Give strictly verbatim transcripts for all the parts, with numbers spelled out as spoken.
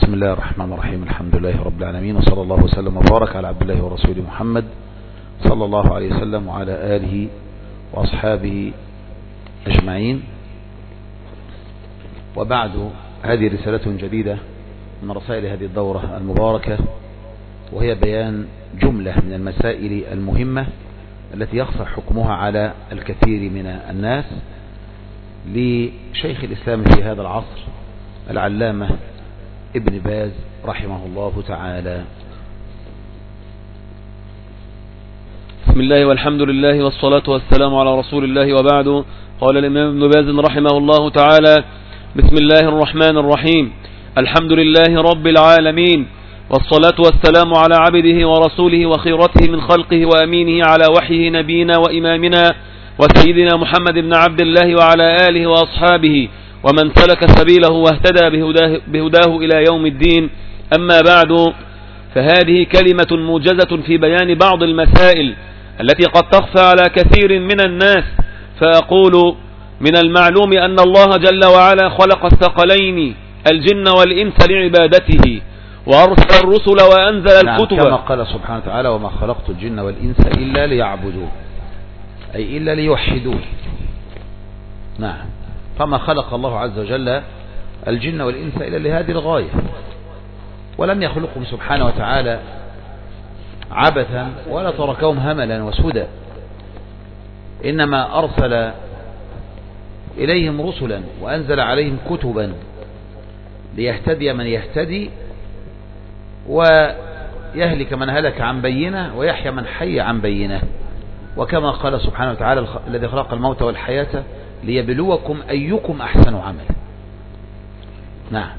بسم الله الرحمن الرحيم. الحمد لله رب العالمين، وصلى الله وسلم وبارك على عبد الله ورسوله محمد صلى الله عليه وسلم وعلى آله وأصحابه أجمعين. وبعد، هذه رسالة جديدة من رسائل هذه الدورة المباركة، وهي بيان جملة من المسائل المهمة التي يخفى حكمها على الكثير من الناس لشيخ الإسلام في هذا العصر العلامة ابن باز رحمه الله تعالى. بسم الله والحمد لله والصلاة والسلام على رسول الله، وبعد. قال الإمام ابن باز رحمه الله تعالى: بسم الله الرحمن الرحيم. الحمد لله رب العالمين، والصلاة والسلام على عبده ورسوله وخيرته من خلقه وأمينه على وحيه نبينا وإمامنا وسيدنا محمد بن عبد الله وعلى آله وأصحابه ومن سلك سبيله واهتدى بهداه, بهداه إلى يوم الدين. أما بعد، فهذه كلمة موجزة في بيان بعض المسائل التي قد تخفى على كثير من الناس. فأقول: من المعلوم أن الله جل وعلا خلق الثقلين الجن والإنس لعبادته، وأرسل الرسل وأنزل نعم، الكتب، كما قال سبحانه وتعالى: وما خلقت الجن والإنس إلا ليعبدون، أي إلا ليوحدون. نعم، فما خلق الله عز وجل الجن والإنس إلا لهذه الغاية، ولم يخلقهم سبحانه وتعالى عبثا ولا تركهم هملا وسدى، إنما أرسل إليهم رسلا وأنزل عليهم كتبا ليهتدي من يهتدي ويهلك من هلك عن بينه ويحيى من حي عن بينه. وكما قال سبحانه وتعالى: الذي خلق الموت والحياة ليبلوكم أيكم أحسن عملا. نعم.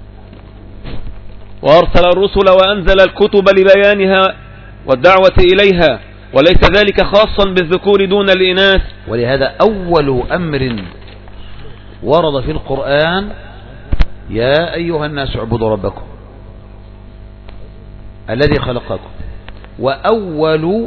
وأرسل الرسل وأنزل الكتب لبيانها والدعوة إليها، وليس ذلك خاصا بالذكور دون الإناث. ولهذا أول أمر ورد في القرآن: يا أيها الناس اعبدوا ربكم الذي خلقكم. وأول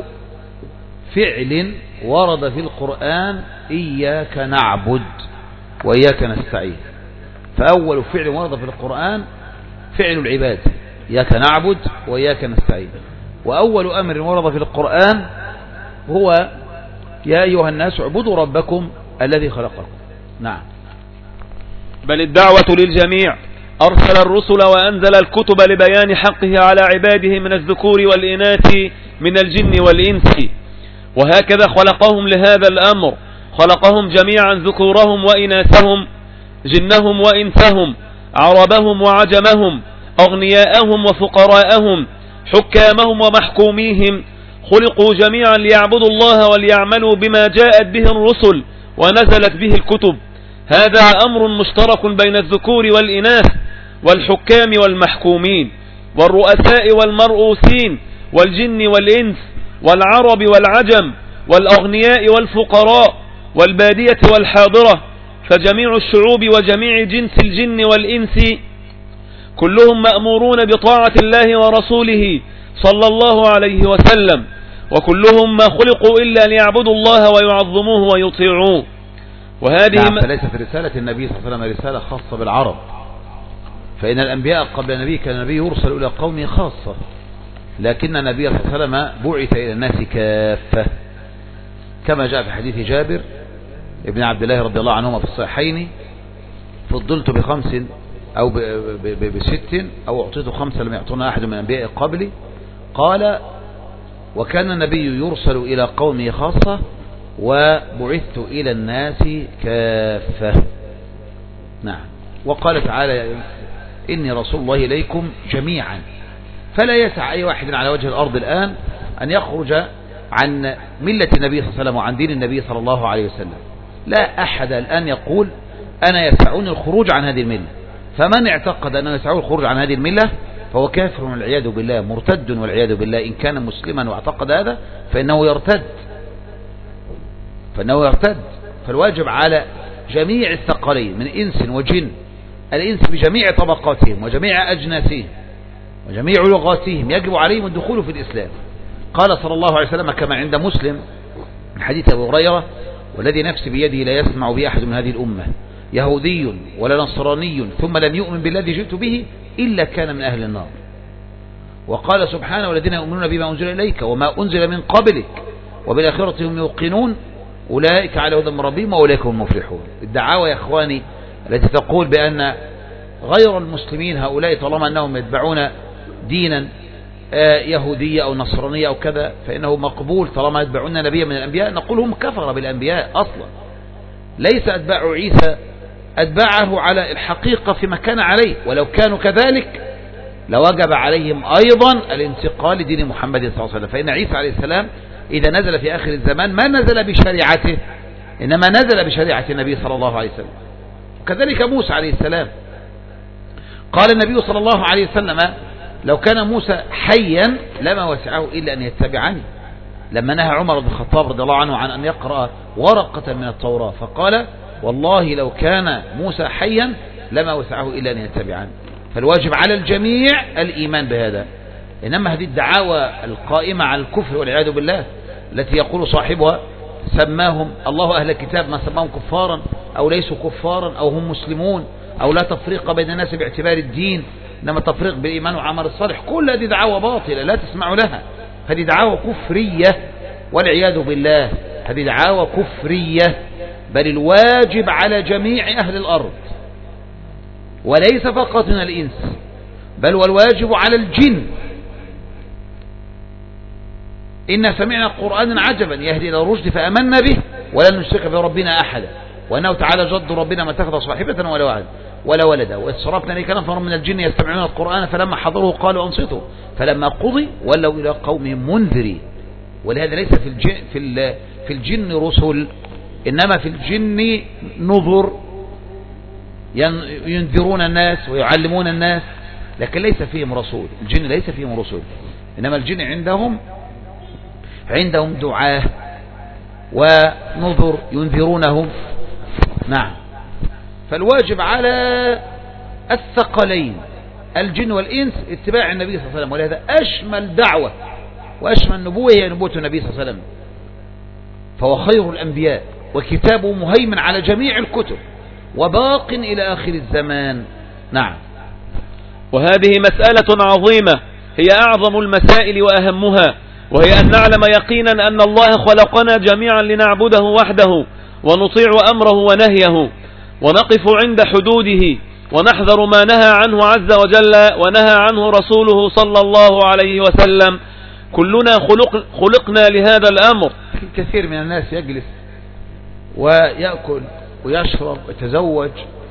فعل ورد في القرآن: إياك نعبد وإياك نستعين. فأول فعل ورد في القرآن فعل العباد، إياك نعبد وإياك نستعين. وأول أمر ورد في القرآن هو: يا أيها الناس اعبدوا ربكم الذي خلقكم. نعم. بل الدعوة للجميع. أرسل الرسل وأنزل الكتب لبيان حقه على عباده من الذكور والإناث من الجن والإنس، وهكذا خلقهم لهذا الأمر. خلقهم جميعا، ذكورهم وإناثهم، جنهم وإنسهم، عربهم وعجمهم، أغنياءهم وفقراءهم، حكامهم ومحكوميهم. خلقوا جميعا ليعبدوا الله وليعملوا بما جاءت به الرسل ونزلت به الكتب. هذا أمر مشترك بين الذكور والإناث، والحكام والمحكومين، والرؤساء والمرؤوسين، والجن والإنس، والعرب والعجم، والأغنياء والفقراء، والبادية والحاضرة. فجميع الشعوب وجميع جنس الجن والإنس كلهم مأمورون بطاعة الله ورسوله صلى الله عليه وسلم، وكلهم ما خلقوا إلا ليعبدوا الله ويعظموه ويطيعوه. وهذه نعم، فليست رسالة النبي صلى الله عليه وسلم رسالة خاصة بالعرب، فإن الأنبياء قبل النبي كان النبي يرسل إلى قومه خاصة، لكن النبي صلى الله عليه وسلم بعث إلى الناس كافة، كما جاء في حديث جابر ابن عبد الله رضي الله عنهما في الصحيحين: فضلت بخمس أو بست أو أعطيت خمسة لم يعطونا أحد من الأنبياء قبلي. قال: وكان النبي يرسل إلى قومه خاصة، وبعثت إلى الناس كافة. نعم. وقال تعالى: إني رسول الله إليكم جميعا. فلا يسع أي واحد على وجه الأرض الآن أن يخرج عن ملة النبي صلى الله عليه وسلم وعن دين النبي صلى الله عليه وسلم. لا أحد الآن يقول: أنا يسعني الخروج عن هذه الملة. فمن اعتقد أنه يسعه الخروج عن هذه الملة فهو كافر والعياذ بالله، مرتد والعياذ بالله. إن كان مسلما واعتقد هذا فإنه يرتد فإنه يرتد فالواجب على جميع الثقلين من إنس وجن، الإنس بجميع طبقاتهم وجميع أجناسهم وجميع لغاتهم، يجب عليهم الدخول في الإسلام. قال صلى الله عليه وسلم كما عند مسلم من حديث أبي هريرة: والذي نفسي بيده لا يسمع بأحد من هذه الأمة يهودي ولا نصراني ثم لم يؤمن بالذي جئت به إلا كان من أهل النار. وقال سبحانه والذين يؤمنون بما أنزل إليك وما أنزل من قبلك وبالآخرة هم يوقنون أولئك على هدى من ربهم وأولئك هم المفلحون. الدعاوى يا إخواني التي تقول بأن غير المسلمين هؤلاء طالما أنهم يتبعون دينا يهودية أو نصرانية أو كذا فإنه مقبول طالما يتبعون نبيا من الأنبياء، نقول هم كفر بالأنبياء أصلا. ليس أتباع عيسى أتباعه على الحقيقة فيما كان عليه، ولو كانوا كذلك لوجب عليهم أيضا الانتقال لدين محمد صلى الله عليه وسلم. فإن عيسى عليه السلام إذا نزل في آخر الزمان ما نزل بشريعته إنما نزل بشريعة النبي صلى الله عليه وسلم. وكذلك موسى عليه السلام قال النبي صلى الله عليه وسلم لو كان موسى حيا لما وسعه إلا أن يتبعني، لما نهى عمر بن الخطاب رضي الله عنه عن أن يقرأ ورقة من التوراة فقال والله لو كان موسى حيا لما وسعه إلا أن يتبعني. فالواجب على الجميع الإيمان بهذا. إنما هذه الدعاوى القائمة على الكفر والعياذ بالله التي يقول صاحبها سماهم الله أهل الكتاب ما سماهم كفارا أو ليسوا كفارا أو هم مسلمون أو لا تفريق بين الناس باعتبار الدين إنما تفريق بالإيمان وعمل الصالح، كل هذه دعاوى باطلة لا تسمعوا لها. هذه دعاوى كفرية والعياذ بالله، هذه دعاوى كفرية. بل الواجب على جميع أهل الأرض وليس فقط من الإنس بل والواجب على الجن. إن سمعنا قرآنا عجبا يهدي إلى الرشد فآمنا به ولن نشرك بربنا أحدا وأنه تعالى جد ربنا ما اتخذ صاحبة ولا ولد ولا ولدا وإذ صرفنا إليك نفرا من الجن يستمعون القرآن فلما حضروه قالوا أنصتوا فلما قضي ولوا إلى قوم منذرين. ولهذا ليس في الجن, في في الجن رسل إنما في الجن نذر ينذرون الناس ويعلمون الناس، لكن ليس فيهم رسول. الجن ليس فيهم رسول إنما الجن عندهم عندهم دعاة ونذر ينذرونهم. نعم. فالواجب على الثقلين الجن والإنس اتباع النبي صلى الله عليه وسلم. ولهذا أشمل دعوة وأشمل نبوة هي نبوة النبي صلى الله عليه وسلم، فهو خير الأنبياء وكتابه مهيمن على جميع الكتب وباق إلى آخر الزمان. نعم. وهذه مسألة عظيمة هي أعظم المسائل وأهمها، وهي أن نعلم يقينا أن الله خلقنا جميعا لنعبده وحده ونطيع أمره ونهيه ونقف عند حدوده ونحذر ما نهى عنه عز وجل ونهى عنه رسوله صلى الله عليه وسلم. كلنا خلق خلقنا لهذا الأمر. كثير من الناس يجلس ويأكل ويشرب ويتزوج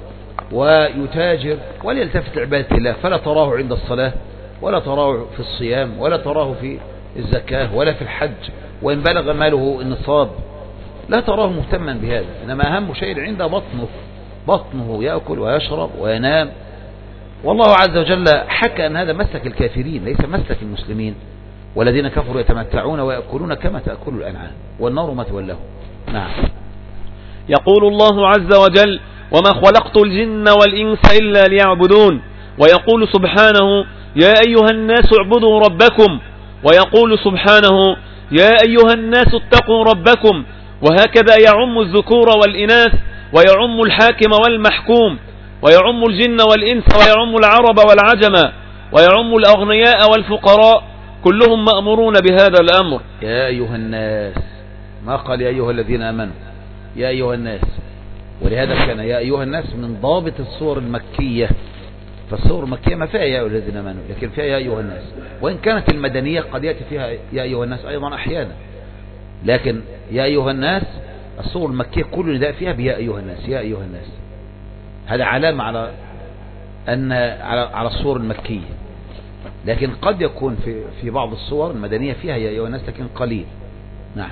ويتاجر ولا يلتفت لعبادة الله، فلا تراه عند الصلاة ولا تراه في الصيام ولا تراه في الزكاة ولا في الحج، وإن بلغ ماله النصاب لا تراه مهتما بهذا. إنما أهم شيء عنده بطنه بطنه يأكل ويشرب وينام. والله عز وجل حكى أن هذا مسلك الكافرين ليس مسلك المسلمين، والذين كفروا يتمتعون ويأكلون كما تأكل الأنعام والنار مثوى لهم. نعم. يقول الله عز وجل وما خلقت الجن والإنس إلا ليعبدون، ويقول سبحانه يا أيها الناس اعبدوا ربكم، ويقول سبحانه يا أيها الناس اتقوا ربكم. وهكذا يعم الذكور والإناث ويعم الحاكم والمحكوم ويعم الجن والإنس ويعم العرب والعجم ويعم الأغنياء والفقراء، كلهم مأمورون بهذا الأمر. يا أيها الناس، ما قال يا أيها الذين آمنوا، يا أيها الناس. ولهذا كان يا أيها الناس من ضابط الصور المكية. فالصور المكية ما فيها يا أيها الذين آمنوا لكن فيها يا أيها الناس، وإن كانت المدنية قد يأتي فيها يا أيها الناس أيضا أحيانا، لكن يا أيها الناس الصور المكية كل نداء فيها بيا أيها الناس يا أيها الناس. هذا علامة على أن على على الصور المكية، لكن قد يكون في في بعض الصور المدنية فيها يا أيها الناس لكن قليل. نعم.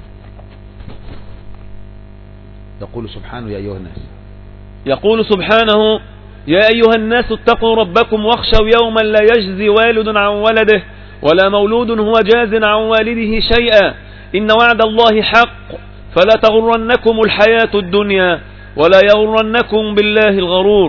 يقول سبحانه يا أيها الناس، يقول سبحانه يا أيها الناس اتقوا ربكم واخشوا يوما لا يجزي والد عن ولده ولا مولود هو جاز عن والده شيئا إن وعد الله حق فلا تغرنكم الحياة الدنيا ولا يغرنكم بالله الغرور.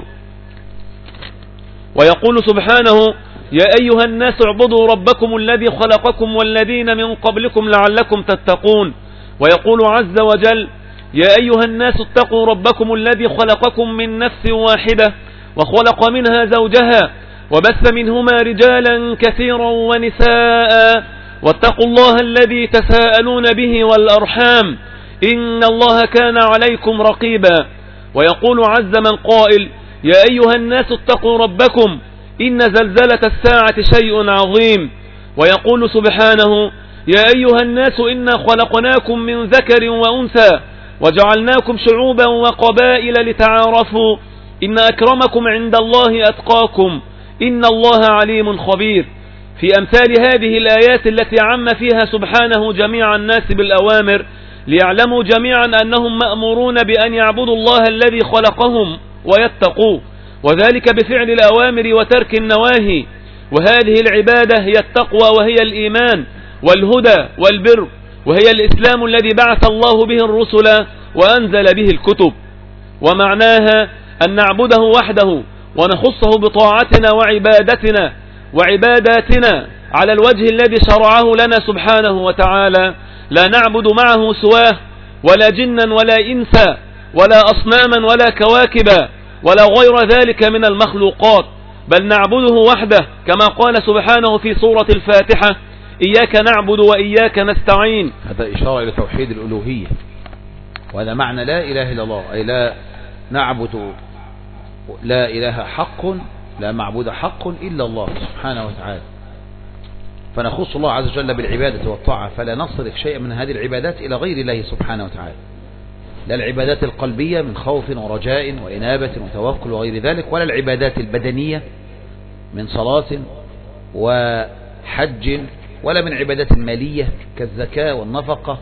ويقول سبحانه يا أيها الناس اعبدوا ربكم الذي خلقكم والذين من قبلكم لعلكم تتقون. ويقول عز وجل يا أيها الناس اتقوا ربكم الذي خلقكم من نفس واحدة وخلق منها زوجها وبث منهما رجالا كثيرا ونساء واتقوا الله الذي تساءلون به والأرحام إن الله كان عليكم رقيبا. ويقول عز من قائل يا أيها الناس اتقوا ربكم إن زلزلة الساعة شيء عظيم. ويقول سبحانه يا أيها الناس إنا خلقناكم من ذكر وأنثى وجعلناكم شعوبا وقبائل لتعارفوا إن أكرمكم عند الله أتقاكم إن الله عليم خبير. في أمثال هذه الآيات التي عم فيها سبحانه جميع الناس بالأوامر ليعلموا جميعا أنهم مأمورون بأن يعبدوا الله الذي خلقهم ويتقوه، وذلك بفعل الأوامر وترك النواهي. وهذه العبادة هي التقوى وهي الإيمان والهدى والبر، وهي الإسلام الذي بعث الله به الرسل وأنزل به الكتب. ومعناها أن نعبده وحده ونخصه بطاعتنا وعبادتنا وعباداتنا على الوجه الذي شرعه لنا سبحانه وتعالى، لا نعبد معه سواه ولا جنا ولا إنسا ولا أصناما ولا كواكبا ولا غير ذلك من المخلوقات، بل نعبده وحده كما قال سبحانه في سورة الفاتحة إياك نعبد وإياك نستعين. هذا إشارة إلى توحيد الألوهية، وهذا معنى لا إله إلا الله، أي لا نعبد، لا إله حق، لا معبود حق إلا الله سبحانه وتعالى. فنخص الله عز وجل بالعبادة والطاعة، فلا نصرف شيئا من هذه العبادات إلى غير الله سبحانه وتعالى، لا العبادات القلبية من خوف ورجاء وإنابة وتوكل وغير ذلك، ولا العبادات البدنية من صلاة وحج، ولا من عبادات مالية كالزكاة والنفقة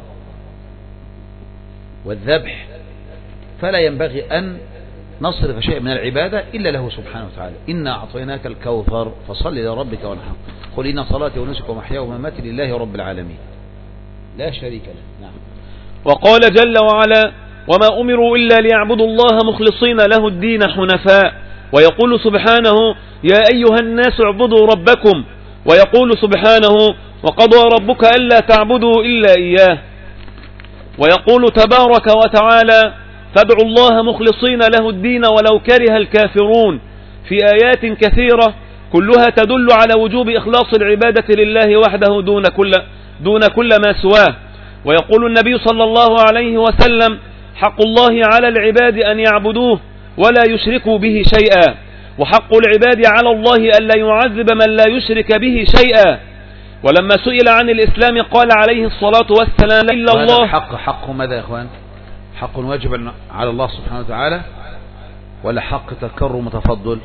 والذبح. فلا ينبغي أن نصرف شيء من العبادة إلا له سبحانه وتعالى. إنا أعطيناك الكوثر فصل لربك وانحر قل إن صلاتي ونسكي ومحياي ومماتي لله رب العالمين لا شريك له. نعم. وقال جل وعلا وما أمروا إلا ليعبدوا الله مخلصين له الدين حنفاء. ويقول سبحانه يا أيها الناس اعبدوا ربكم. ويقول سبحانه وقضى ربك ألا تعبدوا إلا إياه. ويقول تبارك وتعالى فادعوا الله مخلصين له الدين ولو كره الكافرون، في آيات كثيرة كلها تدل على وجوب إخلاص العبادة لله وحده دون كل, دون كل ما سواه. ويقول النبي صلى الله عليه وسلم حق الله على العباد أن يعبدوه ولا يشركوا به شيئا، وحق العباد على الله ألا يعذب من لا يشرك به شيئا. ولما سئل عن الإسلام قال عليه الصلاة والسلام إلا الله. حق حق ماذا يا إخوان؟ حق واجب على الله سبحانه وتعالى ولا حق تكرم تفضل؟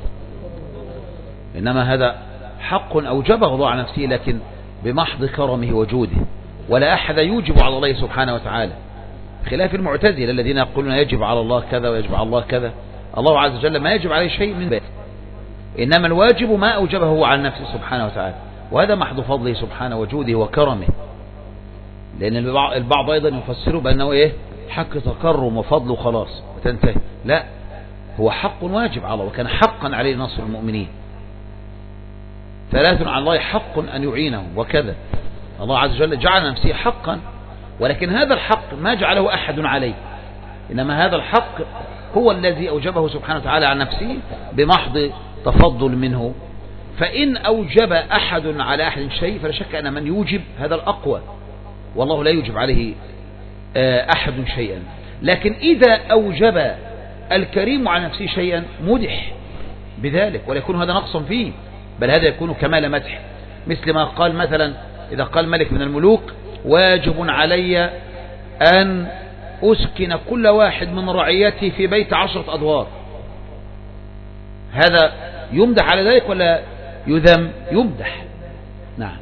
إنما هذا حق أوجبه الله على نفسه لكن بمحض كرمه وجوده، ولا أحد يوجب على الله سبحانه وتعالى، خلاف المعتزلة الذين يقولون يجب على الله كذا ويجب على الله كذا. الله عز وجل ما يجب عليه شيء من ذلك، إنما الواجب ما أوجبه هو على نفسه سبحانه وتعالى، وهذا محض فضله سبحانه وجوده وكرمه. لأن البعض أيضا يفسره بأنه إيه حق تكرم وفضل وخلاص وتنتهي، لا، هو حق واجب على الله، وكان حقا عليه نصر المؤمنين. ثلاث على الله حق أن يعينه وكذا. الله عز وجل جعل نفسه حقا، ولكن هذا الحق ما جعله أحد عليه، إنما هذا الحق هو الذي أوجبه سبحانه وتعالى عن نفسه بمحض تفضل منه. فإن أوجب أحد على أحد شيء فلا شك أن من يوجب هذا الأقوى، والله لا يوجب عليه أحد شيئا. لكن إذا أوجب الكريم على نفسه شيئا مدح بذلك، ولا يكون هذا نقصا فيه، بل هذا يكون كمال مدح. مثل ما قال مثلا إذا قال ملك من الملوك واجب علي أن أسكن كل واحد من رعيتي في بيت عشرة أدوار، هذا يمدح على ذلك ولا يذم؟ يمدح. نعم.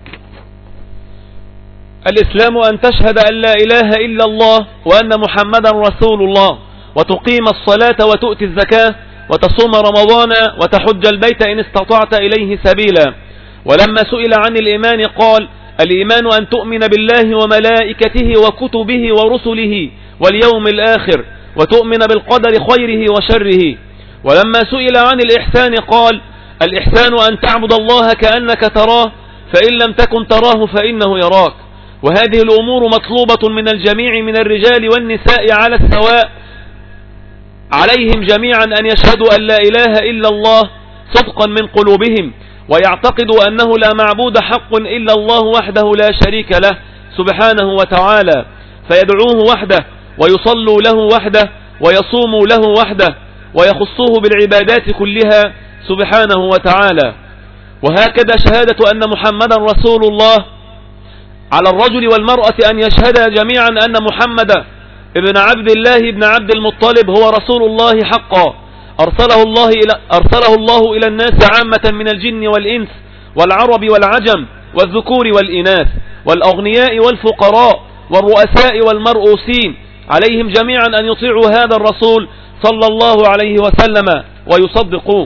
الإسلام أن تشهد أن لا إله إلا الله وأن محمدا رسول الله، وتقيم الصلاة وتؤتي الزكاة وتصوم رمضان وتحج البيت إن استطعت إليه سبيلا. ولما سئل عن الإيمان قال الإيمان أن تؤمن بالله وملائكته وكتبه ورسله واليوم الآخر وتؤمن بالقدر خيره وشره. ولما سئل عن الإحسان قال الإحسان أن تعبد الله كأنك تراه فإن لم تكن تراه فإنه يراك. وهذه الأمور مطلوبة من الجميع من الرجال والنساء على السواء، عليهم جميعا أن يشهدوا أن لا إله إلا الله صدقا من قلوبهم، ويعتقدوا أنه لا معبود حق إلا الله وحده لا شريك له سبحانه وتعالى، فيدعوه وحده ويصلوا له وحده ويصوموا له وحده ويخصوه بالعبادات كلها سبحانه وتعالى. وهكذا شهادة أن محمدا رسول الله على الرجل والمرأة أن يشهدا جميعا أن محمد ابن عبد الله ابن عبد المطلب هو رسول الله حقا، أرسله الله إلى, أرسله الله إلى الناس عامة من الجن والإنس والعرب والعجم والذكور والإناث والأغنياء والفقراء والرؤساء والمرؤوسين، عليهم جميعا أن يطيعوا هذا الرسول صلى الله عليه وسلم ويصدقوه.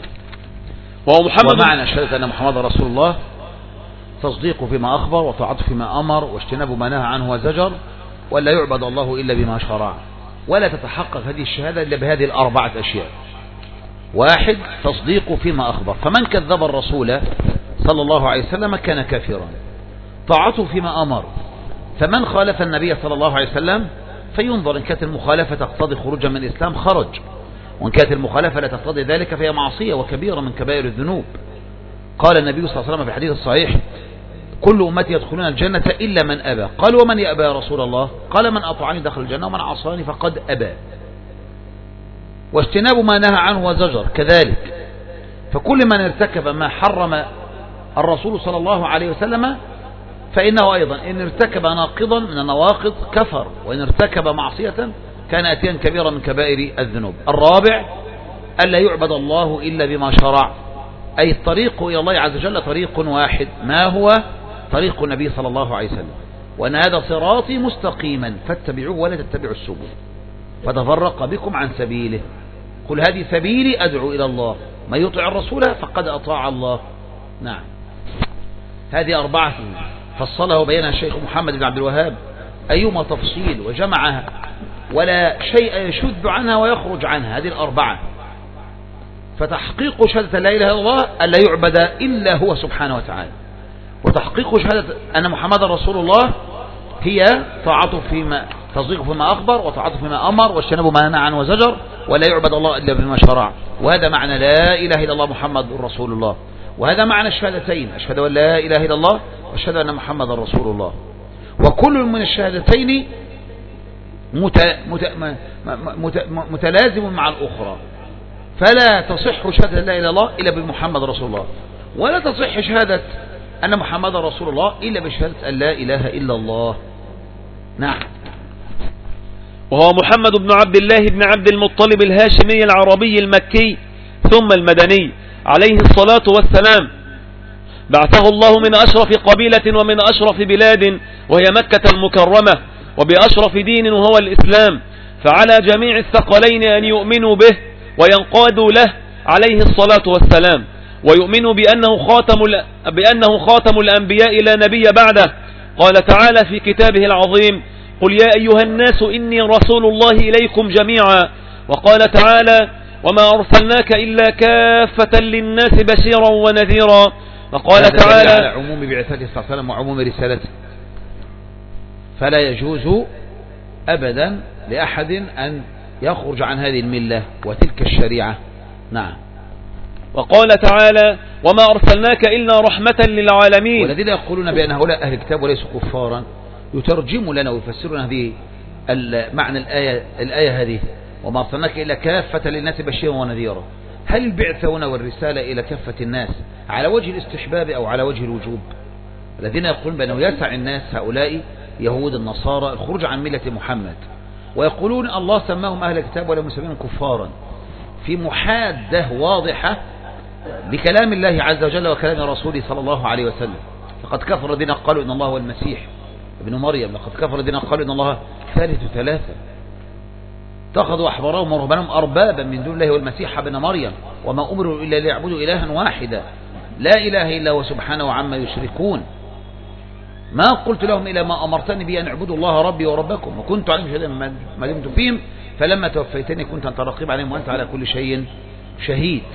ومعنى شهادة أن محمد رسول الله تصديقه فيما أخبر، وطاعته فيما أمر، واجتناب ما نهى عنه وزجر، ولا يعبد الله إلا بما شرع. ولا تتحقق هذه الشهادة إلا بهذه الأربعة أشياء. واحد، تصديقه فيما أخبر، فمن كذب الرسول صلى الله عليه وسلم كان كافرا. طاعته فيما أمر، فمن خالف النبي صلى الله عليه وسلم فينظر، إن كانت المخالفة تقتضي خروجا من الإسلام خرج، وإن كانت المخالفة لا تقتضي ذلك فهي معصية وكبيرة من كبائر الذنوب. قال النبي صلى الله عليه وسلم في الحديث الصحيح: كل أمتي يدخلون الجنة إلا من أبى. قال: ومن يأبى يا رسول الله؟ قال: من أطاعني دخل الجنة ومن عصاني فقد أبى. واجتناب ما نهى عنه وزجر كذلك، فكل من ارتكب ما حرم الرسول صلى الله عليه وسلم فإنه أيضا إن ارتكب ناقضا من النواقض كفر، وإن ارتكب معصية كان أتيا كبيرا من كبائر الذنوب. الرابع، ألا يعبد الله إلا بما شرع، أي الطريق إلى الله عز وجل طريق واحد، ما هو طريق النبي صلى الله عليه وسلم، وأن هذا صراطي مستقيما فاتبعوه ولا تتبعوا السبل فتفرق بكم عن سبيله. قل هذه سبيلي أدعو إلى الله، من يطع الرسول فقد أطاع الله. نعم، هذه أربعة فصلها وبينها الشيخ محمد بن عبد الوهاب أيما تفصيل وجمعها، ولا شيء يشد عنها ويخرج عنها. هذه الأربعة، فتحقيق شهادة لا إله إلا الله ألا يعبد إلا هو سبحانه وتعالى، وتحقيق شهادة أن محمد رسول الله هي طاعته فيما تصديقه فيما أخبر، وطاعته فيما أمر، واجتنابه ما نهى عنه وزجر، ولا يعبد الله إلا بما شرع. وهذا معنى لا إله إلا الله محمد رسول الله، وهذا معنى الشهادتين: أشهد أن لا إله إلا الله وأشهد أن محمد رسول الله. وكل من الشهادتين مت... مت... مت... متلازم مع الأخرى، فلا تصح شهادة لا إله إلا الله إلا بمحمد رسول الله، ولا تصح شهادة أن محمد رسول الله إلا بشهادة أن لا إله إلا الله. نعم. وهو محمد بن عبد الله بن عبد المطلب الهاشمي العربي المكي ثم المدني عليه الصلاة والسلام، بعثه الله من أشرف قبيلة ومن أشرف بلاد وهي مكة المكرمة، وبأشرف دين وهو الإسلام، فعلى جميع الثقلين أن يؤمنوا به وينقادوا له عليه الصلاة والسلام، ويؤمنوا بأنه خاتم, بأنه خاتم الأنبياء لا نبي بعده. قال تعالى في كتابه العظيم: قل يا أيها الناس إني رسول الله إليكم جميعا. وقال تعالى: وما أرسلناك إلا كافة للناس بشيرا ونذيرا. وقال تعالى على عموم بعثته صلى الله عليه وسلم وعموم رسالته، فلا يجوز أبدا لأحد أن يخرج عن هذه الملة وتلك الشريعة. نعم. وقال تعالى: وما أرسلناك إلا رحمة للعالمين. والذين يقولون بأن هؤلاء أهل الكتاب وليسوا كفارا يترجموا لنا ويفسرون هذه معنى الآية, الآية هذه: وما أرسلناك إلا كافة للناس بشيرا ونذيرا. هل البعثة هنا والرسالة إلى كافة الناس على وجه الاستحباب أو على وجه الوجوب؟ الذين يقولون بأنه يسع الناس هؤلاء يهود النصارى الخروج عن ملة محمد، ويقولون الله سماهم أهل الكتاب ولم يسميهم كفارا، في محادة واضحة بكلام الله عز وجل وكلام رسوله صلى الله عليه وسلم. فقد كفر الذين قالوا إن الله هو المسيح ابن مريم، لقد كفر الذين قالوا إن الله ثالث ثلاثة، اتخذوا أحبارهم ورهبانهم أربابا من دون الله والمسيح ابن مريم، وما أمروا إلا ليعبدوا إلها واحدا لا إله إلا هو سبحانه عما يشركون. ما قلت لهم إلا ما أمرتني به أن اعبدوا الله ربي وربكم، وكنت عليهم شهيدا ما دمت فيهم، فلما توفيتني كنت أنت رقيب عليهم وأنت على كل شيء شهيد.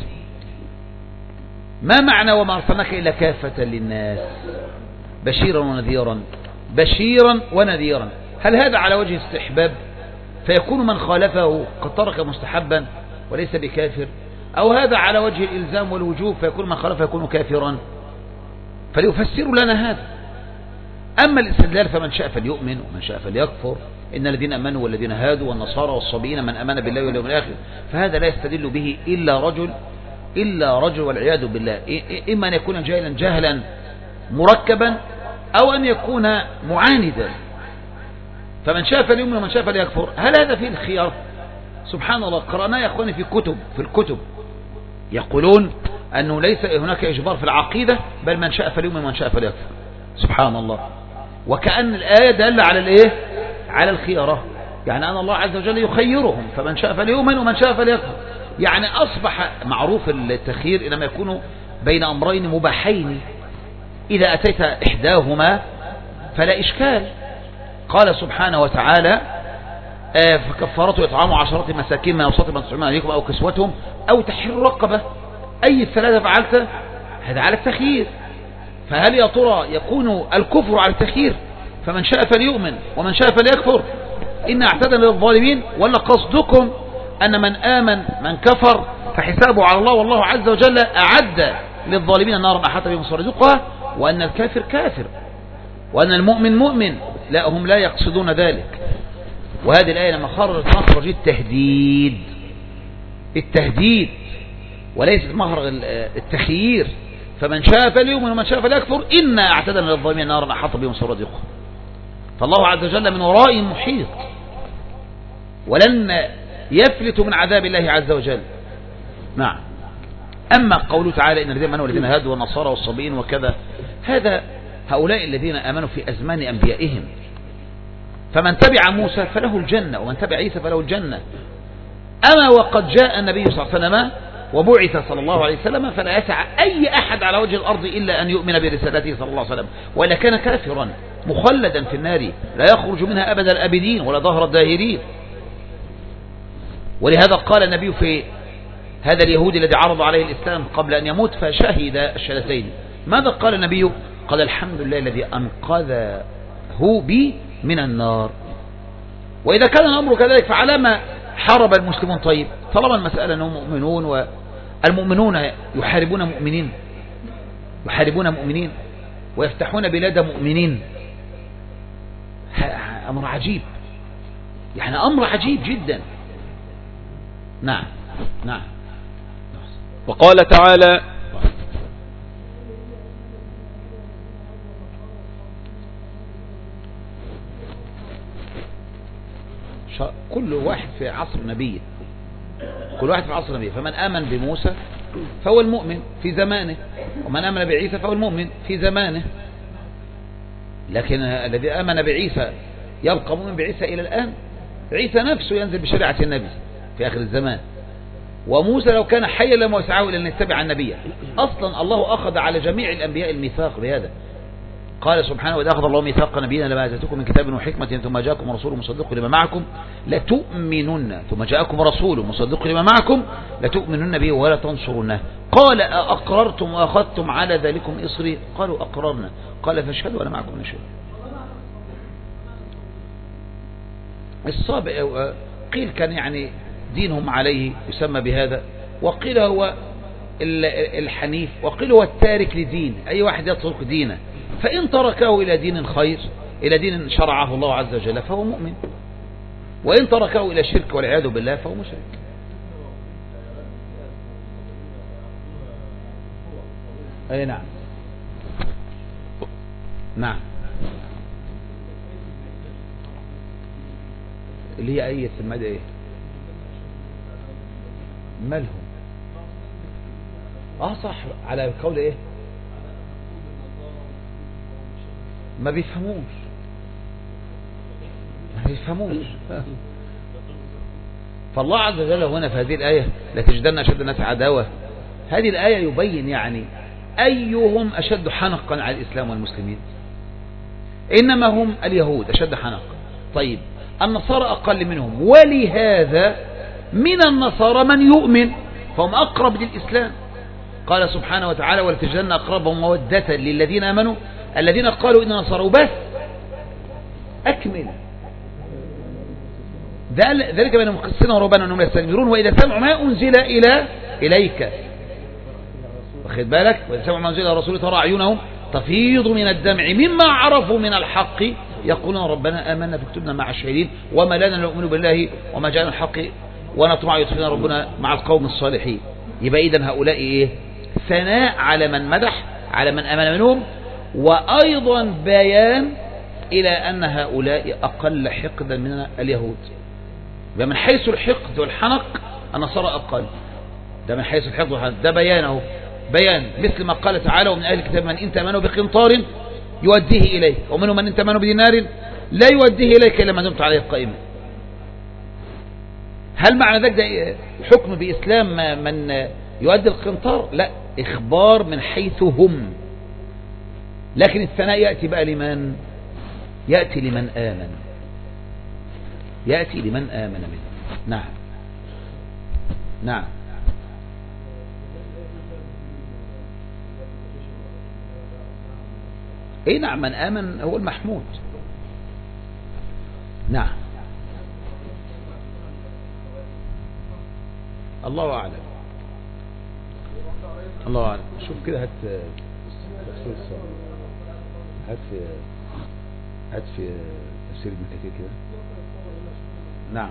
ما معنى وما أرسلناك إلا كافة للناس بشيرا ونذيرا؟ بشيرا ونذيرا، هل هذا على وجه استحباب فيكون من خالفه قد ترك مستحبا وليس بكافر، أو هذا على وجه الإلزام والوجوب فيكون من خالف يكون كافرا، فليفسروا لنا هذا. أما الاستدلال فمن شاء فليؤمن ومن شاء فليكفر، إن الذين أمنوا والذين هادوا والنصارى والصابئين من أمن بالله واليوم الآخر، فهذا لا يستدل به إلا رجل إلا رجل والعياذ بالله، إما أن يكون جاهلا جهلا مركبا أو أن يكون معاندا. فمن شاء فليؤمن ومن شاء فليكفر، هل هذا فيه الخيار؟ سبحان الله، قرأناه يا أخواني في كتب في الكتب يقولون أنه ليس هناك إجبار في العقيدة، بل من شاء فليؤمن ومن شاء فليكفر. سبحان الله، وكأن الآية دل على الإيه؟ على الخيارة، يعني أن الله عز وجل يخيرهم، فمن شاء فليؤمن ومن شاء فليكفر. يعني أصبح معروف التخيير إنما يكون بين أمرين مباحين، إذا أتيت إحداهما فلا إشكال. قال سبحانه وتعالى فكفارته إطعام عشرة مساكين من أوسط ما تطعمون عليكم أو كسوتهم أو تحرير رقبة. أي الثلاثة فعلت؟ هذا على التخيير. فهل يا ترى يكون الكفر على التخيير؟ فمن شاء فليؤمن ومن شاء فليكفر إن اعتدنا للظالمين، ولا قصدكم أن من آمن من كفر فحسابه على الله والله عز وجل أعد للظالمين نارا أحاط بهم سرادقها، وأن الكافر كافر وأن المؤمن مؤمن؟ لا، هم لا يقصدون ذلك. وهذه الآية لما خرجت مخرج التهديد التهديد وليست مخرج التخيير. فمن شاء فليؤمن ومن شاء فليكفر إنا أعتدنا للظالمين نارا أحاط بهم سرادقها. فالله عز وجل من وراء محيط، ولن يفلت من عذاب الله عز وجل. نعم. أما قوله تعالى إن الذين آمنوا والذين هادوا والنصارى والصابئين وكذا، هذا هؤلاء الذين آمنوا في أزمان أنبيائهم، فمن تبع موسى فله الجنة ومن تبع عيسى فله الجنة. أما وقد جاء النبي صلى الله عليه وسلم وبعث صلى الله عليه وسلم، فلا يسع أي أحد على وجه الأرض إلا أن يؤمن برسالته صلى الله عليه وسلم، وإلا كان كافرا مخلدا في النار لا يخرج منها أبد الأبدين ولا ظهر الداهرين. ولهذا قال النبي في هذا اليهودي الذي عرض عليه الإسلام قبل أن يموت فشهد الشهادتين، ماذا قال النبي؟ قال الحمد لله الذي أنقذه بي من النار. وإذا كان الأمر كذلك فعلى ما حارب المسلمون؟ طيب طالما المسألة أنهم مؤمنون، والمؤمنون يحاربون مؤمنين يحاربون مؤمنين ويفتحون بلاد مؤمنين، أمر عجيب، يعني أمر عجيب جدا. نعم نعم. وقال تعالى كل واحد في عصر نبيه كل واحد في عصر نبيه فمن آمن بموسى فهو المؤمن في زمانه، ومن آمن بعيسى فهو المؤمن في زمانه. لكن الذي آمن بعيسى يبقى مؤمن بعيسى إلى الآن. عيسى نفسه ينزل بشريعة النبي في آخر الزمان، وموسى لو كان حيا لما يسعه إلى أن يتبع النبي. أصلا الله أخذ على جميع الأنبياء الميثاق بهذا. قال سبحانه وإذا أخذ الله ميثاق نبينا لما آتيتكم من كتاب وحكمة ثم جاءكم رسول مصدق لما معكم لتؤمنن ثم جاءكم رسول مصدق لما معكم لتؤمنن به ولا تنصرنه. قال أقررتم وأخذتم على ذلكم إصري؟ قالوا أقررنا. قال فاشهدوا وأنا معكم من شهود. الصابئ قيل كان يعني دينهم عليه يسمى بهذا، وقيل هو الحنيف، وقيل هو التارك لدين، أي واحد يترك دينه، فإن تركه إلى دين خير إلى دين شرعه الله عز وجل فهو مؤمن، وإن تركه إلى شرك والعياذ بالله فهو مشرك. أي نعم نعم. اللي هي أية المدى إيه مالهم؟ آه صح، على قول إيه ما بيفهموش ما بيفهموش فالله عز وجل هنا في هذه الآية لتجدن أشد الناس عداوة، هذه الآية يبين يعني أيهم أشد حنقا على الإسلام والمسلمين. إنما هم اليهود أشد حنقا. طيب النصارى أقل منهم، ولهذا من النصارى من يؤمن فهم أقرب للإسلام. قال سبحانه وتعالى ولتجدن أقربهم مودة للذين آمنوا الذين قالوا إن نصارى. بس أكمل ذلك بين مقسنا وربنا أنهم يستكبرون وإذا سمعوا ما أنزل إلى إليك، واخد بالك؟ وإذا سمعوا ما أنزل إلى الرسول ترى أعينهم تفيض من الدمع مما عرفوا من الحق يقولون ربنا آمنا فاكتبنا مع الشهيدين وما لنا نؤمن بالله وما جاءنا الحق ونطمع يدخلنا ربنا مع القوم الصالحين. يبقى إذن هؤلاء إيه؟ ثناء على من مدح، على من آمن منهم، وأيضا بيان إلى أن هؤلاء أقل حقدا من اليهود. من حيث الحقد والحنق النصارى أقل، ده من حيث الحقد والحنق، ده بيانه بيان، مثل ما قال تعالى ومن أهل الكتاب من إن تأمنوا بقنطار يوديه إليك ومنهم من إن تأمنوا بدينار لا يوديه إليك إلا ما دمت عليه قائما. هل معنى ذلك ده حكم بإسلام من يؤدي القنطار؟ لا، إخبار من حيث هم، لكن الثناء يأتي بقى لمن؟ يأتي لمن آمن، يأتي لمن آمن منه. نعم نعم اي نعم، من آمن هو المحمود. نعم الله أعلم، الله أعلم. شوف كده، هات تفسير الصالح، هات في هات في تفسير ابن كثير كده. نعم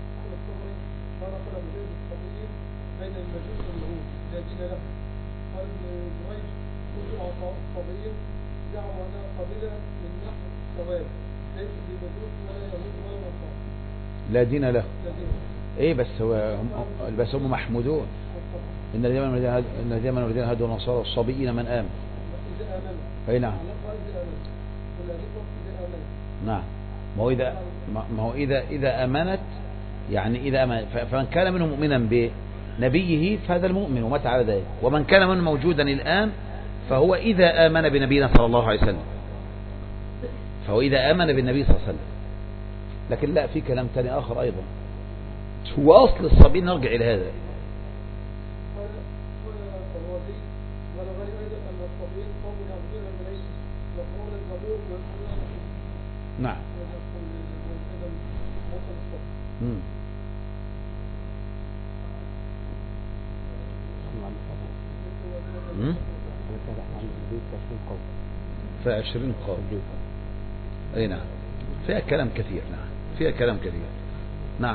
بين المجوس واليهود لا دين له. قال ابن جريج كل اعطاء الصبيين زعموا انها قبيله من نحو الثواب ليس بمجوس ولا يهود ولا نصارى لا دين له. ايه بس هو هم بس هم محمودون. ان الذين امنوا الذين هادوا النصارى والصبيين من امن. اذا امنوا اي نعم. نعم، ما هو اذا ما هو اذا اذا امنت، يعني اذا امن فمن كان منهم مؤمنا بنبيه فهذا المؤمن ومات على ذلك، ومن كان منهم موجودا الان فهو اذا امن بنبينا صلى الله عليه وسلم، فهو اذا امن بالنبي صلى الله عليه وسلم. لكن لا، في كلام ثاني اخر ايضا، هو اصل الصبي. نرجع الى هذا. نعم مم. مم. في عشرين قول. اي نعم، فيها كلام كثير. نعم فيها كلام كثير. نعم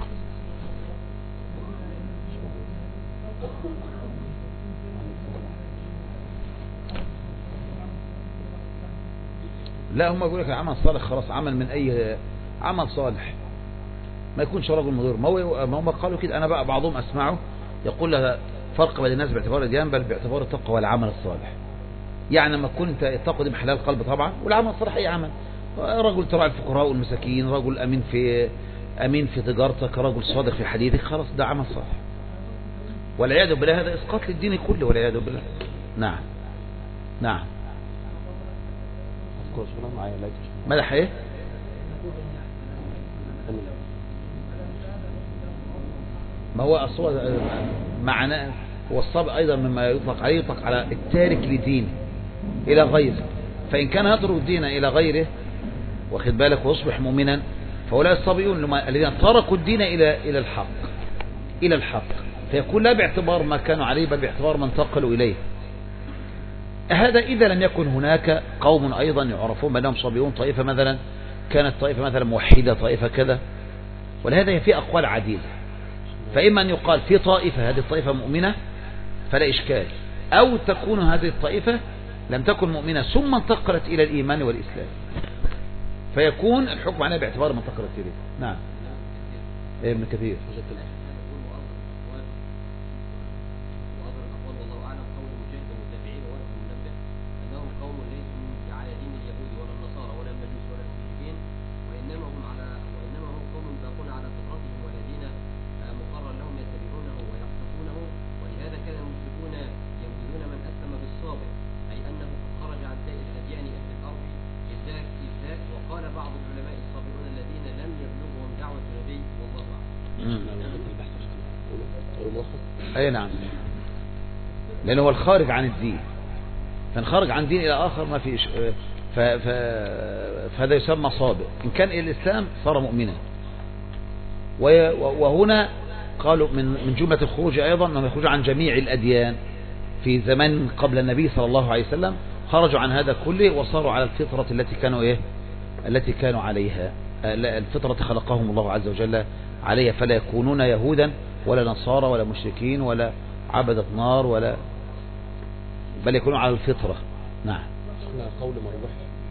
لا، هم يقول لك العمل صالح خلاص، عمل من اي عمل صالح ما يكونش رجل مضر. ما هو ما هم قالوا كده. انا بقى بعضهم اسمعه يقول لها فرق بين الناس باعتبار الديان بل باعتبار التقوى والعمل الصالح. يعني لما تكون انت التقوى دي محلها القلب طبعا، والعمل الصالح اي عمل. رجل تراعي الفقراء والمساكين، رجل امين في امين في تجارتك، رجل صادق في حديثك، خلاص ده عمل صالح. والعياذ بالله هذا اسقاط للدين كله والعياذ بالله. نعم نعم مدح ايه؟ ما هو أصوات معناه هو الصبر أيضا مما يطلق عليه، يطلق على التارك لدينه إلى غيره. فإن كان يترك الدين إلى غيره واخد بالك ويصبح مؤمنا، فهؤلاء الصبيون الذين تركوا الدين إلى إلى الحق إلى الحق فيكون لا باعتبار ما كانوا عليه بل باعتبار من انتقلوا إليه. هذا إذا لم يكن هناك قوم أيضا يعرفون بأنهم صبيون، طائفة مثلا كانت طائفة مثلا موحدة، طائفة كذا. ولهذا في أقوال عديدة، فإما أن يقال في طائفة هذه الطائفة مؤمنة فلا إشكال، أو تكون هذه الطائفة لم تكن مؤمنة ثم انتقلت إلى الإيمان والإسلام، فيكون الحكم عليها باعتبار من انتقلت إليه. نعم ابن كثير. اي نعم، لانه هو الخارج عن الدين، فنخرج عن دين الى اخر ما فيش، ف... ف... فهذا يسمى صابئ. ان كان الى الاسلام صار مؤمنا. وهنا قالوا من من جملة الخروج أيضا أنهم يخرجوا عن جميع الأديان في زمان قبل النبي صلى الله عليه وسلم، خرجوا عن هذا كله وصاروا على الفطرة التي كانوا إيه التي كانوا عليها، الفطرة خلقهم الله عز وجل عليها، فلا يكونون يهودا ولا نصارى ولا مشركين ولا عبدة نار ولا، بل يكونوا على الفطرة. نعم. قول مرجوح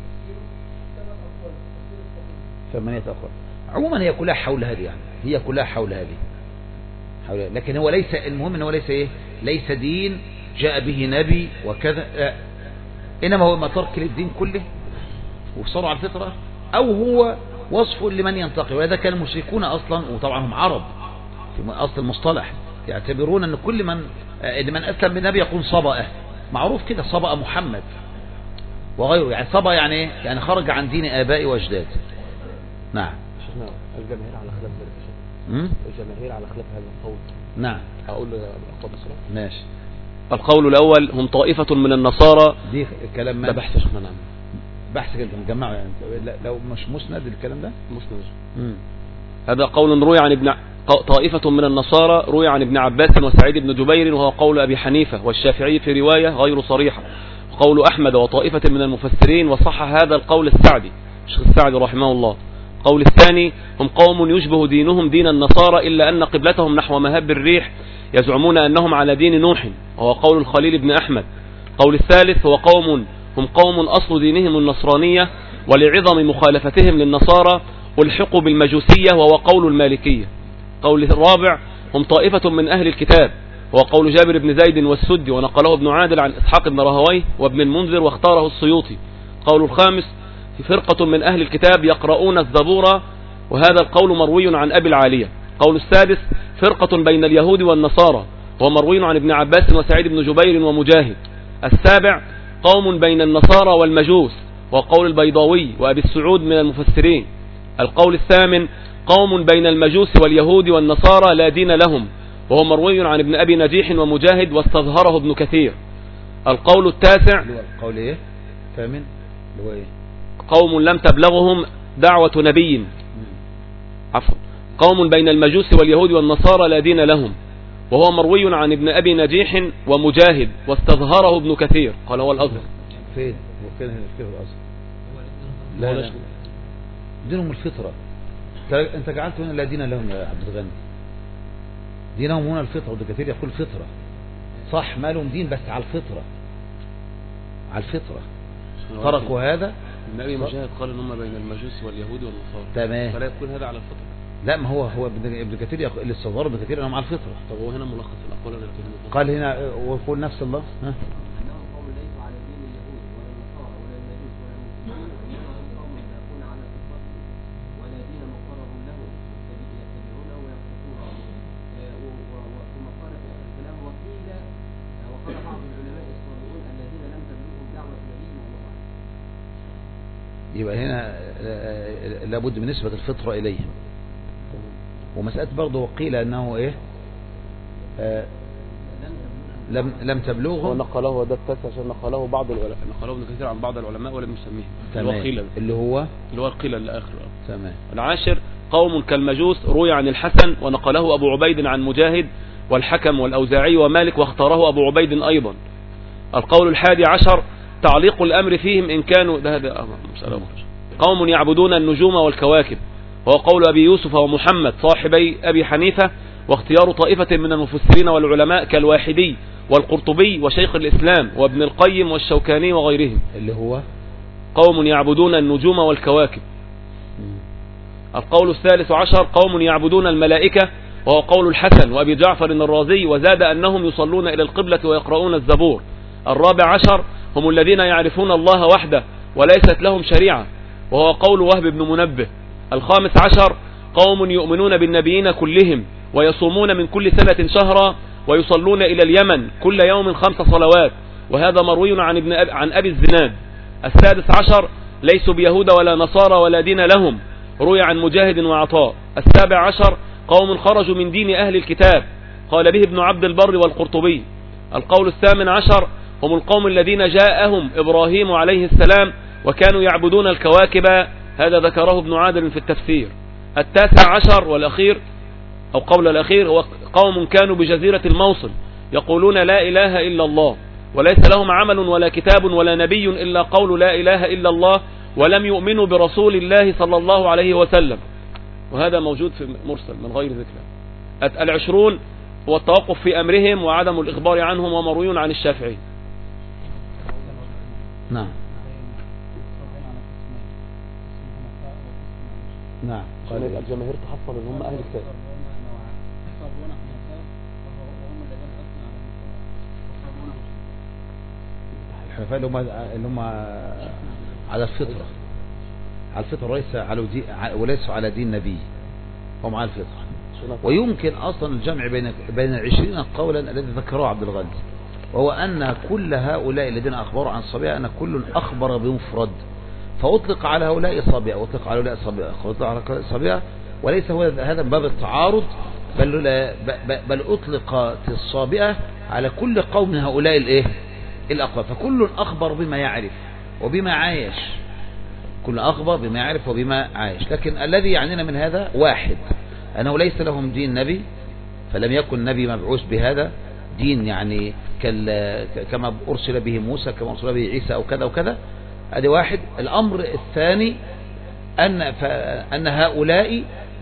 ثمانية أقوال. عموما هي كلها حول هذه، يعني هي كلها حول هذه حول هذه. لكن هو ليس المهم أنه ليس إيه ليس دين جاء به نبي وكذا، لا. إنما هو ما ترك للدين كله وصاروا على الفطرة، أو هو وصف لمن ينتقي. وهذا كان المشركون أصلا، وطبعا هم عرب في أصل المصطلح، يعتبرون أن كل من إن من أسلم بالنبي يكون صبأ، معروف كده، صبأ محمد وغيره، يعني صبأ يعني إيه؟ يعني خرج عن دين آبائي وأجداد. نعم. شيخنا الجماهير على خلاف ذلك، الجماهير على خلاف هذا القول. نعم. أقول الأقوال بسرعة. ماشي. القول الأول هم طائفة من النصارى. دي كلام ما ده بحث شيخنا. نعم. بحث كده مجمعه، يعني لو مش مسند الكلام ده مسند. امم هذا قول روي عن ابن طائفة من النصارى، روي عن ابن عباس وسعيد بن جبير، وهو قول أبي حنيفة والشافعي في رواية غير صريحة، وقول أحمد وطائفة من المفسرين، وصح هذا القول السعدي الشيخ السعدي رحمه الله. قول الثاني هم قوم يشبه دينهم دين النصارى، إلا أن قبلتهم نحو مهب الريح، يزعمون أنهم على دين نوح، وهو قول الخليل بن أحمد. قول الثالث هو قوم هم قوم أصل دينهم النصرانية، ولعظم مخالفتهم للنصارى ألحقوا بالمجوسية، وهو قول المالكية. قول الرابع هم طائفة من أهل الكتاب، وهو قول جابر بن زيد والسدي، ونقله ابن عادل عن إسحاق بن راهويه وابن المنذر، واختاره السيوطي. قول الخامس في فرقة من أهل الكتاب يقرؤون الزبور، وهذا القول مروي عن أبي العالية. قول السادس فرقة بين اليهود والنصارى، وهو مروي عن ابن عباس وسعيد بن جبير ومجاهد. السابع قوم بين النصارى والمجوس، وقول البيضاوي وأبي السعود من المفسرين. القول الثامن قوم بين المجوس واليهود والنصارى لا دين لهم، وهو مروي عن ابن أبي نجيح ومجاهد، واستظهره ابن كثير. القول التاسع القول ايه ثامن اللي هو ايه قوم لم تبلغهم دعوة نبي، عفوا قوم بين المجوس واليهود والنصارى لا دين لهم، وهو مروي عن ابن أبي نجيح ومجاهد، واستظهره ابن كثير. قال هو الأظهر. فين وفين فين الأظهر؟ لا لا دينهم الفطرة. انت جعلت هنا لا دين لهم يا عبد الغني، دينهم هنا الفطرة، وابن كثير يقول فطرة صح، ما لهم دين بس على الفطرة، على الفطرة تركوا هذا. النبي مجاهد قال ان هم بين المجوس واليهود والنصارى، تمام، فلا يكون هذا على الفطرة. لا ما هو هو ابن كثير يقول اللي استظهر ابن كثير انهم على الفطرة. طب هو هنا ملخص الاقوال التي قال هنا ويقول نفس الله ها يبقى هنا لابد من نسبة الفطرة إليهم. ومسألة برضه وقيل أنه إيه آه لم لم تبلغهم، ونقله ده التاسع عشان نقله بعض العلماء، نقله ابن كثير عن بعض العلماء ولم يسميه. تمام. اللي هو اللي هو القيل الآخر. تمام. العاشر قوم كالمجوس، روي عن الحسن ونقله أبو عبيد عن مجاهد والحكم والأوزاعي ومالك، واختاره أبو عبيد أيضا. القول الحادي عشر تعليق الأمر فيهم إن كانوا ده هذا مسألة أخرى. قوم يعبدون النجوم والكواكب، وهو قول أبي يوسف ومحمد صاحبي أبي حنيفة، واختيار طائفة من المفسرين والعلماء كالواحدي والقرطبي وشيخ الإسلام وابن القيم والشوكاني وغيرهم، اللي هو قوم يعبدون النجوم والكواكب. القول الثالث عشر قوم يعبدون الملائكة، وهو قول الحسن وأبي جعفر الرازي، وزاد أنهم يصلون إلى القبلة ويقرؤون الزبور. الرابع عشر هم الذين يعرفون الله وحده وليست لهم شريعة، وهو قول وهب بن منبه. الخامس عشر قوم يؤمنون بالنبيين كلهم، ويصومون من كل سنة شهرا، ويصلون إلى اليمن كل يوم خمس صلوات، وهذا مروي عن ابن أب... عن أبي الزناد. السادس عشر ليسوا بيهود ولا نصارى ولا دين لهم، روي عن مجاهد وعطاء. السابع عشر قوم خرجوا من دين أهل الكتاب، قال به ابن عبد البر والقرطبي. القول الثامن عشر هم القوم الذين جاءهم إبراهيم عليه السلام وكانوا يعبدون الكواكب، هذا ذكره ابن عادل في التفسير. التاسع عشر والأخير أو قول الأخير هو قوم كانوا بجزيرة الموصل يقولون لا إله إلا الله، وليس لهم عمل ولا كتاب ولا نبي إلا قول لا إله إلا الله، ولم يؤمنوا برسول الله صلى الله عليه وسلم. وهذا موجود في مرسل من غير ذكر. العشرون هو التوقف في أمرهم وعدم الإخبار عنهم، ومروي عن الشافعي. نعم نعم. قال الجماهير تحصل ان هم اهل الكتاب. الحنفاء اللي هم اللي هم على الفطره، على الفطره وليس على دين، وليسوا على دين نبي، هم على الفطره. ويمكن اصلا الجمع بين بين العشرين قولا الذي ذكره عبد الغني، وهو ان كل هؤلاء الذين اخبروا عن الصبية ان كل اخبر بمفرد، فأطلق على هؤلاء صبية وأطلق على هؤلاء صبية وأطلق على صبية، وليس هو هذا من باب التعارض، بل بل أطلقت الصابئة على كل قوم من هؤلاء الايه الأقوام، فكل أخبر بما يعرف وبما عايش، كل أخبر بما يعرف وبما عايش. لكن الذي يعنينا من هذا واحد، أنه ليس لهم دين نبي، فلم يكن نبي مبعوث بهذا دين، يعني كما أرسل به موسى، كما أرسل به عيسى أو كذا وكذا. هذا واحد. الأمر الثاني أن أن هؤلاء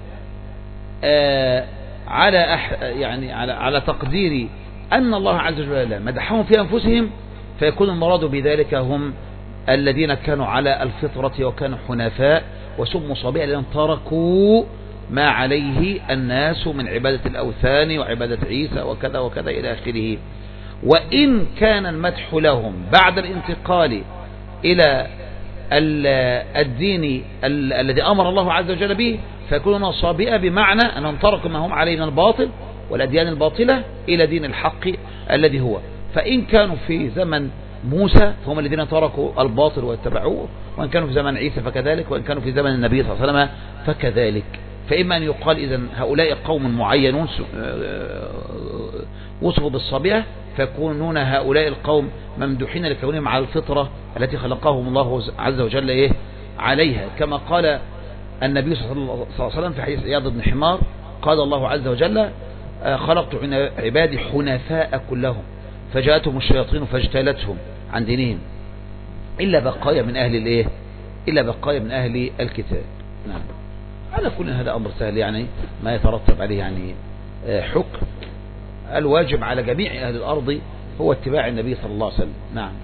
آه على أح يعني على على تقدير أن الله عز وجل مدحهم في أنفسهم، فيكون المراد بذلك هم الذين كانوا على الفطرة وكانوا حنفاء وسموا صبيا لأن تركوا ما عليه الناس من عبادة الأوثان وعبادة عيسى وكذا وكذا إلى آخره. وإن كان المدح لهم بعد الانتقال إلى الدين الذي أمر الله عز وجل به، فيكونون صابئة بمعنى أنهم تركوا ما هم عليه من الباطل والأديان الباطلة إلى دين الحق الذي هو. فإن كانوا في زمن موسى فهم الذين تركوا الباطل واتبعوه، وإن كانوا في زمن عيسى فكذلك، وإن كانوا في زمن النبي صلى الله عليه وسلم فكذلك. فإما أن يقال إذن هؤلاء قوم معينون وصفوا بالصابئة، فيكونون هؤلاء القوم ممدوحين لكونهم على الفطرة التي خلقهم الله عز وجل إيه عليها، كما قال النبي صلى الله عليه وسلم في حديث عياض بن حمار، قال الله عز وجل خلقت عبادي حنفاء كلهم فجاءتهم الشياطين فاجتالتهم عن دينهم إلا بقايا من أهل الإيه إلا بقايا من أهل الكتاب. نعم. على كل هذا أمر سهل، يعني ما يترتب عليه يعني حكم. الواجب على جميع أهل الأرض هو اتباع النبي صلى الله عليه وسلم. نعم.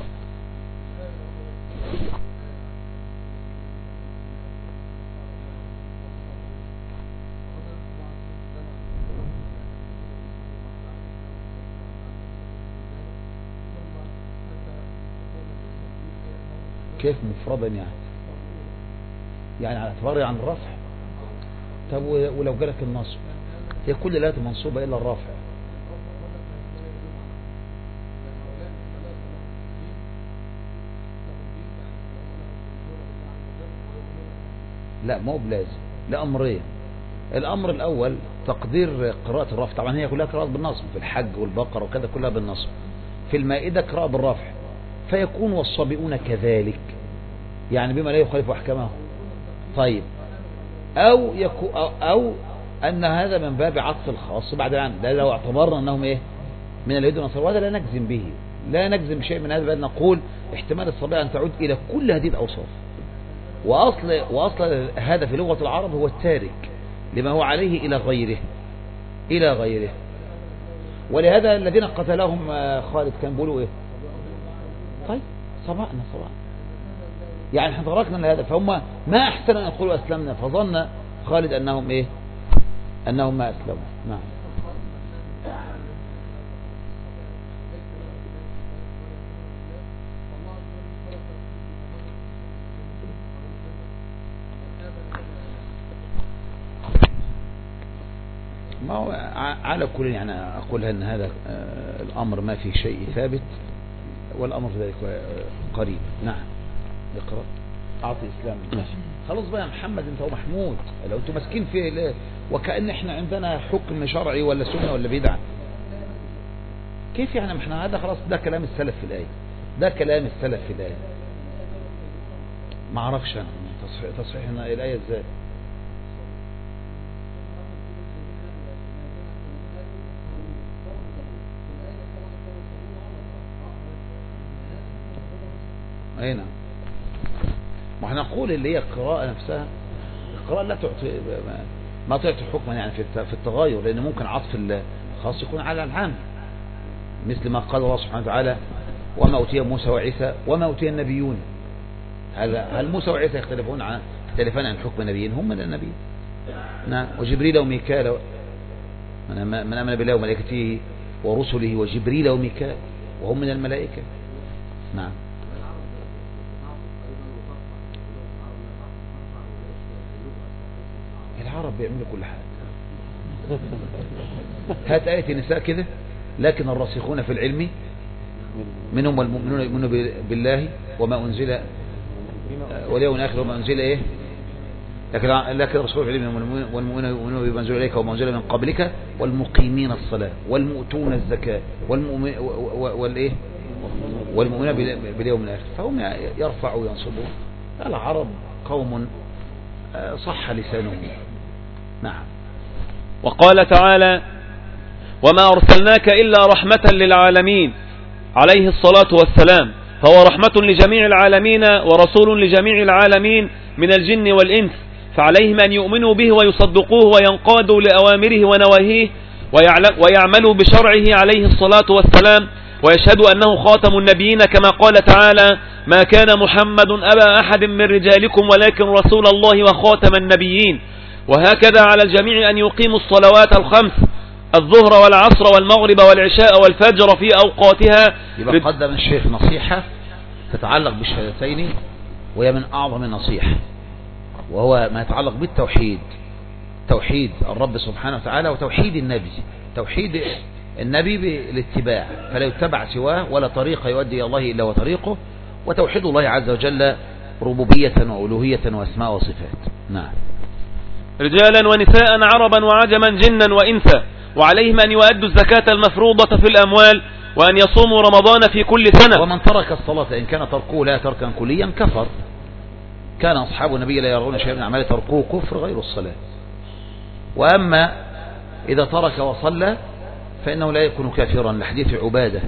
كيف مفردا يعني؟ يعني على اعتبار عن الرفع. طب ولو جالك النصب، هي كل الآيات منصوبة إلا الرفع. لا مو بلازم، لا أمرين. الأمر الأول تقدير قراءة الرفع، طبعا هي كلها قراءة بالنصب، في الحج والبقرة وكذا كلها بالنصب، في المائدة قراءة بالرفع، فيكون والصابئون كذلك، يعني بما لا يخالف أحكامه. طيب أو, يكو أو, أو أن هذا من باب عطف الخاص بعد العام، لا لو اعتبرنا أنهم إيه من اليهود والنصارى، وهذا لا نجزم به، لا نجزم بشيء من هذا، بل نقول احتمال الصابئة أن تعود إلى كل هذه الأوصاف. وأصل, وأصل هذا في لغة العرب هو التارك لما هو عليه إلى غيره إلى غيره. ولهذا الذين قتلهم خالد كان بيقولوا إيه؟ طيب صبأنا صبأنا، يعني احنا تركنا لهذا، فهم ما أحسن أن يقولوا أسلمنا، فظن خالد أنهم إيه أنهم ما أسلموا. نعم. ما هو على كل، يعني أقول أن هذا الأمر ما فيه شيء ثابت، والأمر في ذلك قريب. نعم. اقرأ. أعطي إسلام. خلاص بقى يا محمد أنت ومحمود، لو أنتم ماسكين فيه ليه؟ وكأن إحنا عندنا حكم شرعي ولا سنة ولا بدعة. كيف يعني؟ احنا هذا خلاص، ده كلام السلف في الآية، ده كلام السلف في الآية. ما أعرفش أنا تصحيح تصحيح الآية إزاي. اي نعم. ما احنا نقول اللي هي القراءة نفسها، القراءة لا تعطي ما تعطي حكما يعني في التغاير، لأن ممكن عطف الخاص يكون على العام، مثل ما قال الله سبحانه وتعالى وما أوتي موسى وعيسى وما أوتي النبيون. هل هل موسى وعيسى يختلفون عن يختلفان عن حكم نبيين؟ هم من النبي. نعم. وجبريل وميكال من آمن بالله وملائكته ورسله وجبريل وميكال وهم من الملائكة. نعم. العرب بيعملوا كل حاجة. هات آية النساء كده، لكن الراسخون في العلم منهم والمؤمنون يؤمنون بالله وما أنزل واليوم الآخر وما أنزل إيه، لكن لكن الرسول في العلم والمؤمنون يؤمنون بما أنزل إليك وما أنزل من قبلك والمقيمين الصلاة والمؤتون الزكاة والمؤمن والإيه والمؤمنون باليوم الآخر، فهم يرفعوا وينصبوا. العرب قوم صح لسانهم. نعم. وقال تعالى وما أرسلناك إلا رحمة للعالمين عليه الصلاة والسلام، فهو رحمة لجميع العالمين ورسول لجميع العالمين من الجن والإنس، فعليهم أن يؤمنوا به ويصدقوه وينقادوا لأوامره ونواهيه ويعملوا بشرعه عليه الصلاة والسلام، ويشهدوا أنه خاتم النبيين كما قال تعالى ما كان محمد أبا أحد من رجالكم ولكن رسول الله وخاتم النبيين. وهكذا على الجميع أن يقيموا الصلوات الخمس الظهر والعصر والمغرب والعشاء والفجر في أوقاتها. يبقى قدم الشيخ نصيحة تتعلق بالشهادتين، وهي من أعظم النصيحة، وهو ما يتعلق بالتوحيد، توحيد الرب سبحانه وتعالى وتوحيد النبي، توحيد النبي بالاتباع فلا يتبع سواه ولا طريق يؤدي إلى الله إلا وطريقه، وتوحيد الله عز وجل ربوبية وألوهية وأسماء وصفات. نعم. رجالا ونساء عربا وعجما جنا وإنسا، وعليهم أن يؤدوا الزكاة المفروضة في الأموال وأن يصوموا رمضان في كل سنة. ومن ترك الصلاة إن كان تركه لا تركا كليا كفر. كان أصحاب النبي لا يرون شيئا من أعمال تركوه كفر غير الصلاة. وأما إذا ترك وصلى فإنه لا يكون كافرا، لحديث عبادة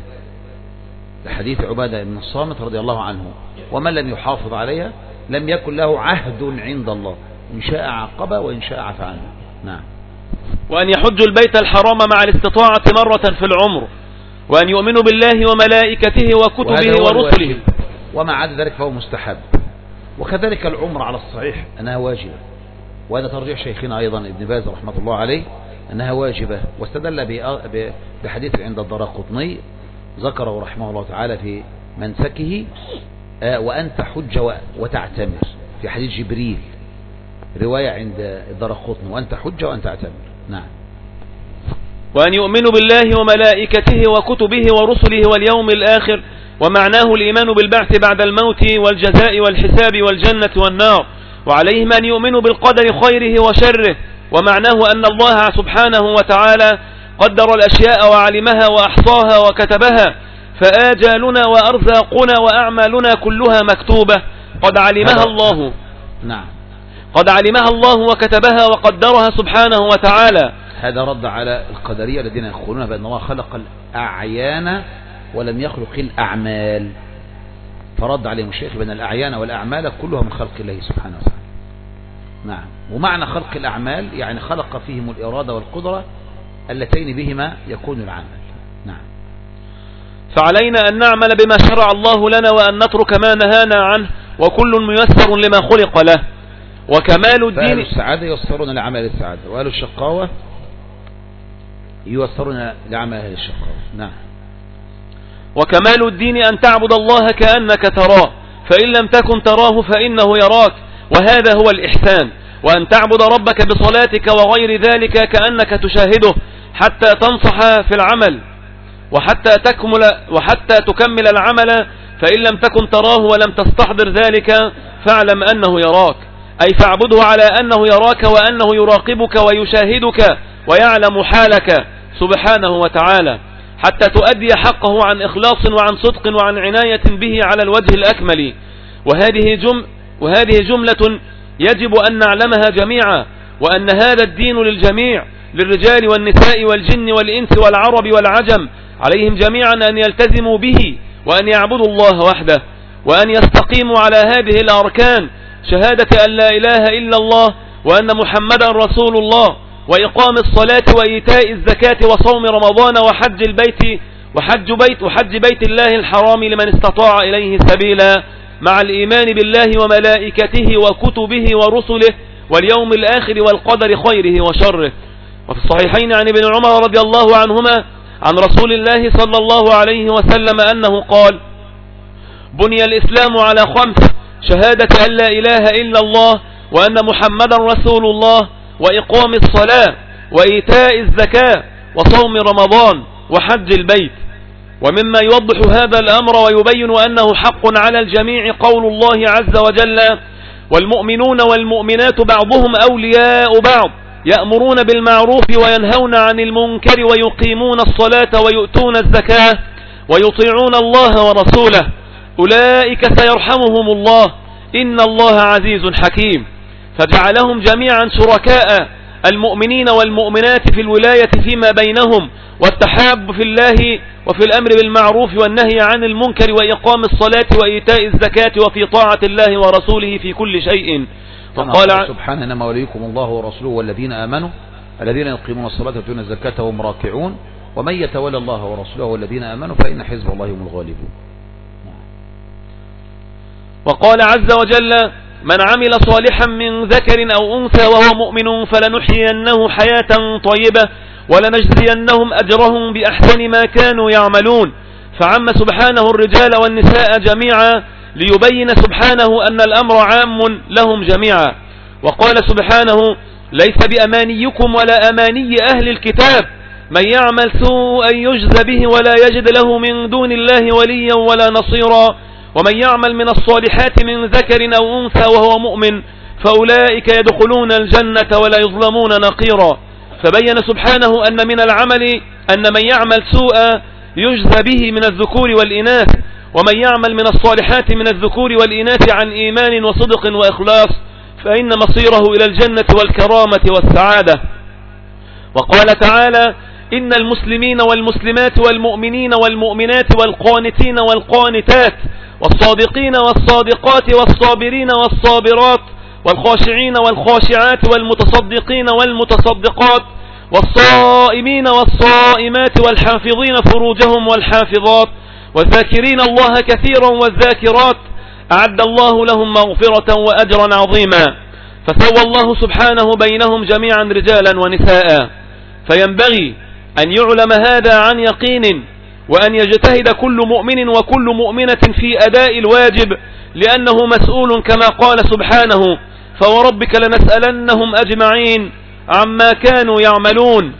لحديث عبادة بن الصامت رضي الله عنه ومن لم يحافظ عليها لم يكن له عهد عند الله، إن شاء عقب وإن شاء عفى عنه. نعم. وأن يحج البيت الحرام مع الاستطاعة مرة في العمر، وأن يؤمنوا بالله وملائكته وكتبه ورسله، وما عدا ذلك فهو مستحب. وكذلك العمر على الصحيح أنها واجبة، وهذا ترجيح شيخنا أيضا ابن باز رحمة الله عليه أنها واجبة، واستدل بحديث عند الدراقطني ذكره رحمه الله تعالى في منسكه وأن تحج وتعتمر، في حديث جبريل رواية عند الدراقطني وأن تحج وأن تعتمر. نعم. وأن يؤمنوا بالله وملائكته وكتبه ورسله واليوم الآخر، ومعناه الإيمان بالبعث بعد الموت والجزاء والحساب والجنة والنار. وعليهم أن يؤمنوا بالقدر خيره وشره، ومعناه أن الله سبحانه وتعالى قدر الأشياء وعلمها وأحصاها وكتبها، فآجالنا وأرزاقنا وأعمالنا كلها مكتوبة قد علمها الله. نعم. قد علمها الله وكتبها وقدرها سبحانه وتعالى. هذا رد على القدرية الذين يقولون بأن الله خلق الأعيان ولم يخلق الأعمال، فرد عليهم الشيخ بأن الأعيان والأعمال كلها من خلق الله سبحانه وتعالى. نعم. ومعنى خلق الأعمال يعني خلق فيهم الإرادة والقدرة اللتين بهما يكون العمل. نعم. فعلينا أن نعمل بما شرع الله لنا وأن نترك ما نهانا عنه، وكل ميسر لما خلق له. وكمال الدين فأهل السعادة ييسرون لعمل السعادة، وأهل الشقاوة ييسرون لعمل أهل الشقاوة. نعم. وكمال الدين أن تعبد الله كأنك تراه، فإن لم تكن تراه فإنه يراك، وهذا هو الإحسان. وأن تعبد ربك بصلاتك وغير ذلك كأنك تشاهده حتى تنصح في العمل، وحتى تكمل وحتى تكمل العمل، فإن لم تكن تراه ولم تستحضر ذلك فاعلم أنه يراك، أي فاعبده على أنه يراك وأنه يراقبك ويشاهدك ويعلم حالك سبحانه وتعالى، حتى تؤدي حقه عن إخلاص وعن صدق وعن عناية به على الوجه الأكمل. وهذه جم وهذه جملة يجب أن نعلمها جميعا، وأن هذا الدين للجميع، للرجال والنساء والجن والإنس والعرب والعجم، عليهم جميعا أن يلتزموا به وأن يعبدوا الله وحده. وأن يستقيموا على هذه الأركان: شهادة أن لا إله إلا الله وأن محمدا رسول الله، وإقام الصلاة وإيتاء الزكاة وصوم رمضان وحج البيت وحج بيت وحج بيت الله الحرام لمن استطاع إليه سبيلا، مع الإيمان بالله وملائكته وكتبه ورسله واليوم الآخر والقدر خيره وشره. وفي الصحيحين عن ابن عمر رضي الله عنهما عن رسول الله صلى الله عليه وسلم أنه قال: بني الإسلام على خمس: شهادة أن لا إله إلا الله وأن محمدا رسول الله، وإقام الصلاة وإيتاء الزكاة وصوم رمضان وحج البيت. ومما يوضح هذا الأمر ويبين أنه حق على الجميع قول الله عز وجل: والمؤمنون والمؤمنات بعضهم أولياء بعض يأمرون بالمعروف وينهون عن المنكر ويقيمون الصلاة ويؤتون الزكاة ويطيعون الله ورسوله أولئك سيرحمهم الله إن الله عزيز حكيم. فجعلهم جميعا شركاء المؤمنين والمؤمنات في الولاية فيما بينهم والتحاب في الله وفي الأمر بالمعروف والنهي عن المنكر وإقام الصلاة وإيتاء الزكاة وفي طاعة الله ورسوله في كل شيء. وقال سبحانه: إنما وليكم الله ورسوله والذين آمنوا الذين يقيمون الصلاة ويؤتون الزكاة وهم راكعون ومن يتولى الله ورسوله والذين آمنوا فإن حزب الله هم الغالبون. وقال عز وجل: من عمل صالحا من ذكر أو أنثى وهو مؤمن فلنحيينه حياة طيبة ولنجزينهم أجرهم بأحسن ما كانوا يعملون. فعم سبحانه الرجال والنساء جميعا ليبين سبحانه أن الأمر عام لهم جميعا. وقال سبحانه: ليس بأمانيكم ولا أماني أهل الكتاب من يعمل سوءا يجز به ولا يجد له من دون الله وليا ولا نصيرا ومن يعمل من الصالحات من ذكر أو أنثى وهو مؤمن فأولئك يدخلون الجنة ولا يظلمون نقيرا. فبين سبحانه أن من العمل أن من يعمل سوءا يجزى به من الذكور والإناث، ومن يعمل من الصالحات من الذكور والإناث عن إيمان وصدق وإخلاص فإن مصيره إلى الجنة والكرامة والسعادة. وقال تعالى: إن المسلمين والمسلمات والمؤمنين والمؤمنات والقانتين والقانتات والصادقين والصادقات والصابرين والصابرات والخاشعين والخاشعات والمتصدقين والمتصدقات والصائمين والصائمات والحافظين فروجهم والحافظات والذاكرين الله كثيرا والذاكرات أعد الله لهم مغفرة وأجرا عظيما. فسوى الله سبحانه بينهم جميعا رجالا ونساء. فينبغي أن يعلم هذا عن يقين وأن يجتهد كل مؤمن وكل مؤمنة في أداء الواجب لأنه مسؤول كما قال سبحانه: فوربك لنسألنهم أجمعين عما كانوا يعملون.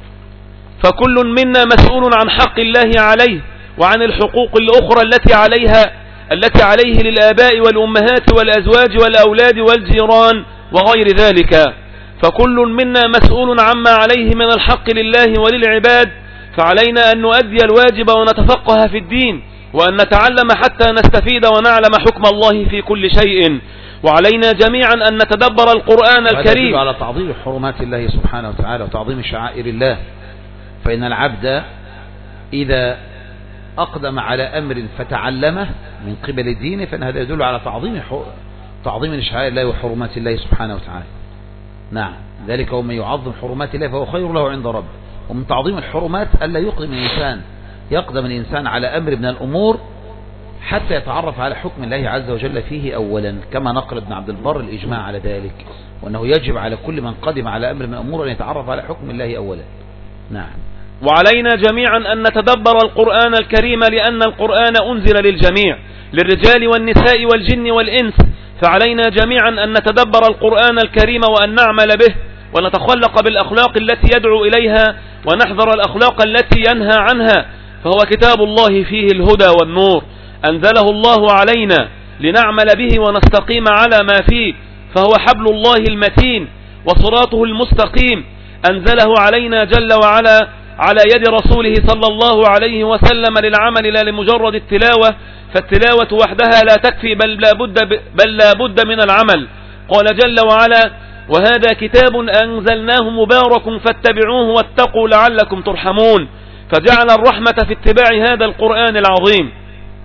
فكل منا مسؤول عن حق الله عليه وعن الحقوق الأخرى التي عليها التي عليه للآباء والأمهات والأزواج والأولاد والجيران وغير ذلك. فكل منا مسؤول عما عليه من الحق لله وللعباد، فعلينا أن نؤدي الواجب ونتفقه في الدين وأن نتعلم حتى نستفيد ونعلم حكم الله في كل شيء. وعلينا جميعا أن نتدبر القرآن الكريم على تعظيم حرمات الله سبحانه وتعالى وتعظيم شعائر الله. فإن العبد إذا أقدم على أمر فتعلمه من قبل الدين فإن هذا يدل على تعظيم تعظيم شعائر الله وحرمات الله سبحانه وتعالى. نعم، ذلك ومن يعظم حرمات الله فهو خير له عند ربه. ومن تعظيم الحرمات ألا يقدم الإنسان يقدم الإنسان على أمر من الأمور حتى يتعرف على حكم الله عز وجل فيه أولا، كما نقل ابن عبد البر الإجماع على ذلك، وأنه يجب على كل من قدم على أمر من الأمور أن يتعرف على حكم الله أولا. نعم. وعلينا جميعا أن نتدبر القرآن الكريم لأن القرآن أنزل للجميع للرجال والنساء والجن والإنس. فعلينا جميعا أن نتدبر القرآن الكريم وأن نعمل به ونتخلق بالأخلاق التي يدعو إليها ونحذر الأخلاق التي ينهى عنها. فهو كتاب الله فيه الهدى والنور أنزله الله علينا لنعمل به ونستقيم على ما فيه، فهو حبل الله المتين وصراطه المستقيم أنزله علينا جل وعلا على يد رسوله صلى الله عليه وسلم للعمل لا لمجرد التلاوة، فالتلاوة وحدها لا تكفي بل لا بد, بل لا بد من العمل. قال جل وعلا: وهذا كتاب أنزلناه مبارك فاتبعوه واتقوا لعلكم ترحمون. فجعل الرحمة في اتباع هذا القرآن العظيم.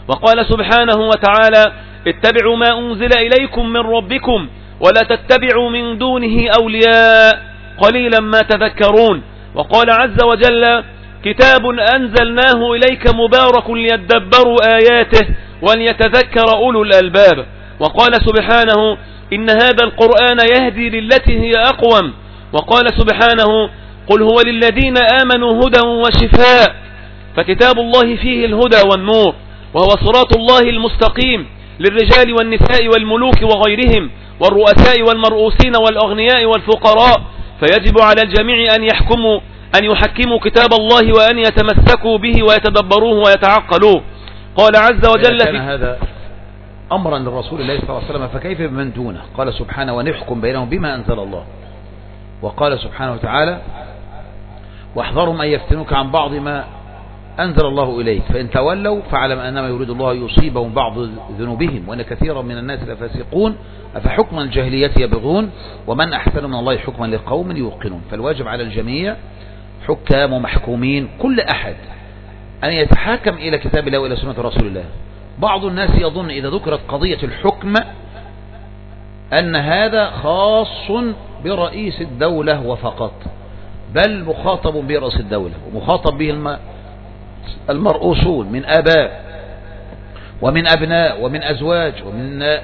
وقال سبحانه وتعالى اتبعوا ما أنزل إليكم من ربكم ولا تتبعوا من دونه أولياء قليلا ما تذكرون. وقال عز وجل كتاب أنزلناه إليك مبارك ليدبروا آياته وليتذكر أولو الألباب. وقال سبحانه إن هذا القرآن يهدي للتي هي أقوم. وقال سبحانه قل هو للذين آمنوا هدى وشفاء. فكتاب الله فيه الهدى والنور، وهو صراط الله المستقيم للرجال والنساء والملوك وغيرهم والرؤساء والمرؤوسين والأغنياء والفقراء. فيجب على الجميع أن يحكموا أن يحكموا كتاب الله وأن يتمسكوا به ويتدبروه ويتعقلوه. قال عز وجل كان في هذا أمرا للرسول الله صلى الله عليه وسلم فكيف بمن دونه؟ قال سبحانه ونحكم بينهم بما أنزل الله. وقال سبحانه وتعالى واحذرهم أن يفتنوك عن بعض ما أنزل الله إليك فإن تولوا فاعلم أنما يريد الله يصيبهم بعض ذنوبهم وأن كثيرا من الناس لفاسقون أفحكم الجاهلية يبغون ومن أحسن من الله حكما لقوم يوقنون. فالواجب على الجميع حكام ومحكومين كل أحد أن يتحاكم إلى كتاب الله وإلى سنة رسول الله. بعض الناس يظن إذا ذكرت قضية الحكم أن هذا خاص برئيس الدولة وفقط، بل مخاطب به رئيس الدولة ومخاطب به المرؤوسون من آباء ومن أبناء ومن أزواج ومن آآ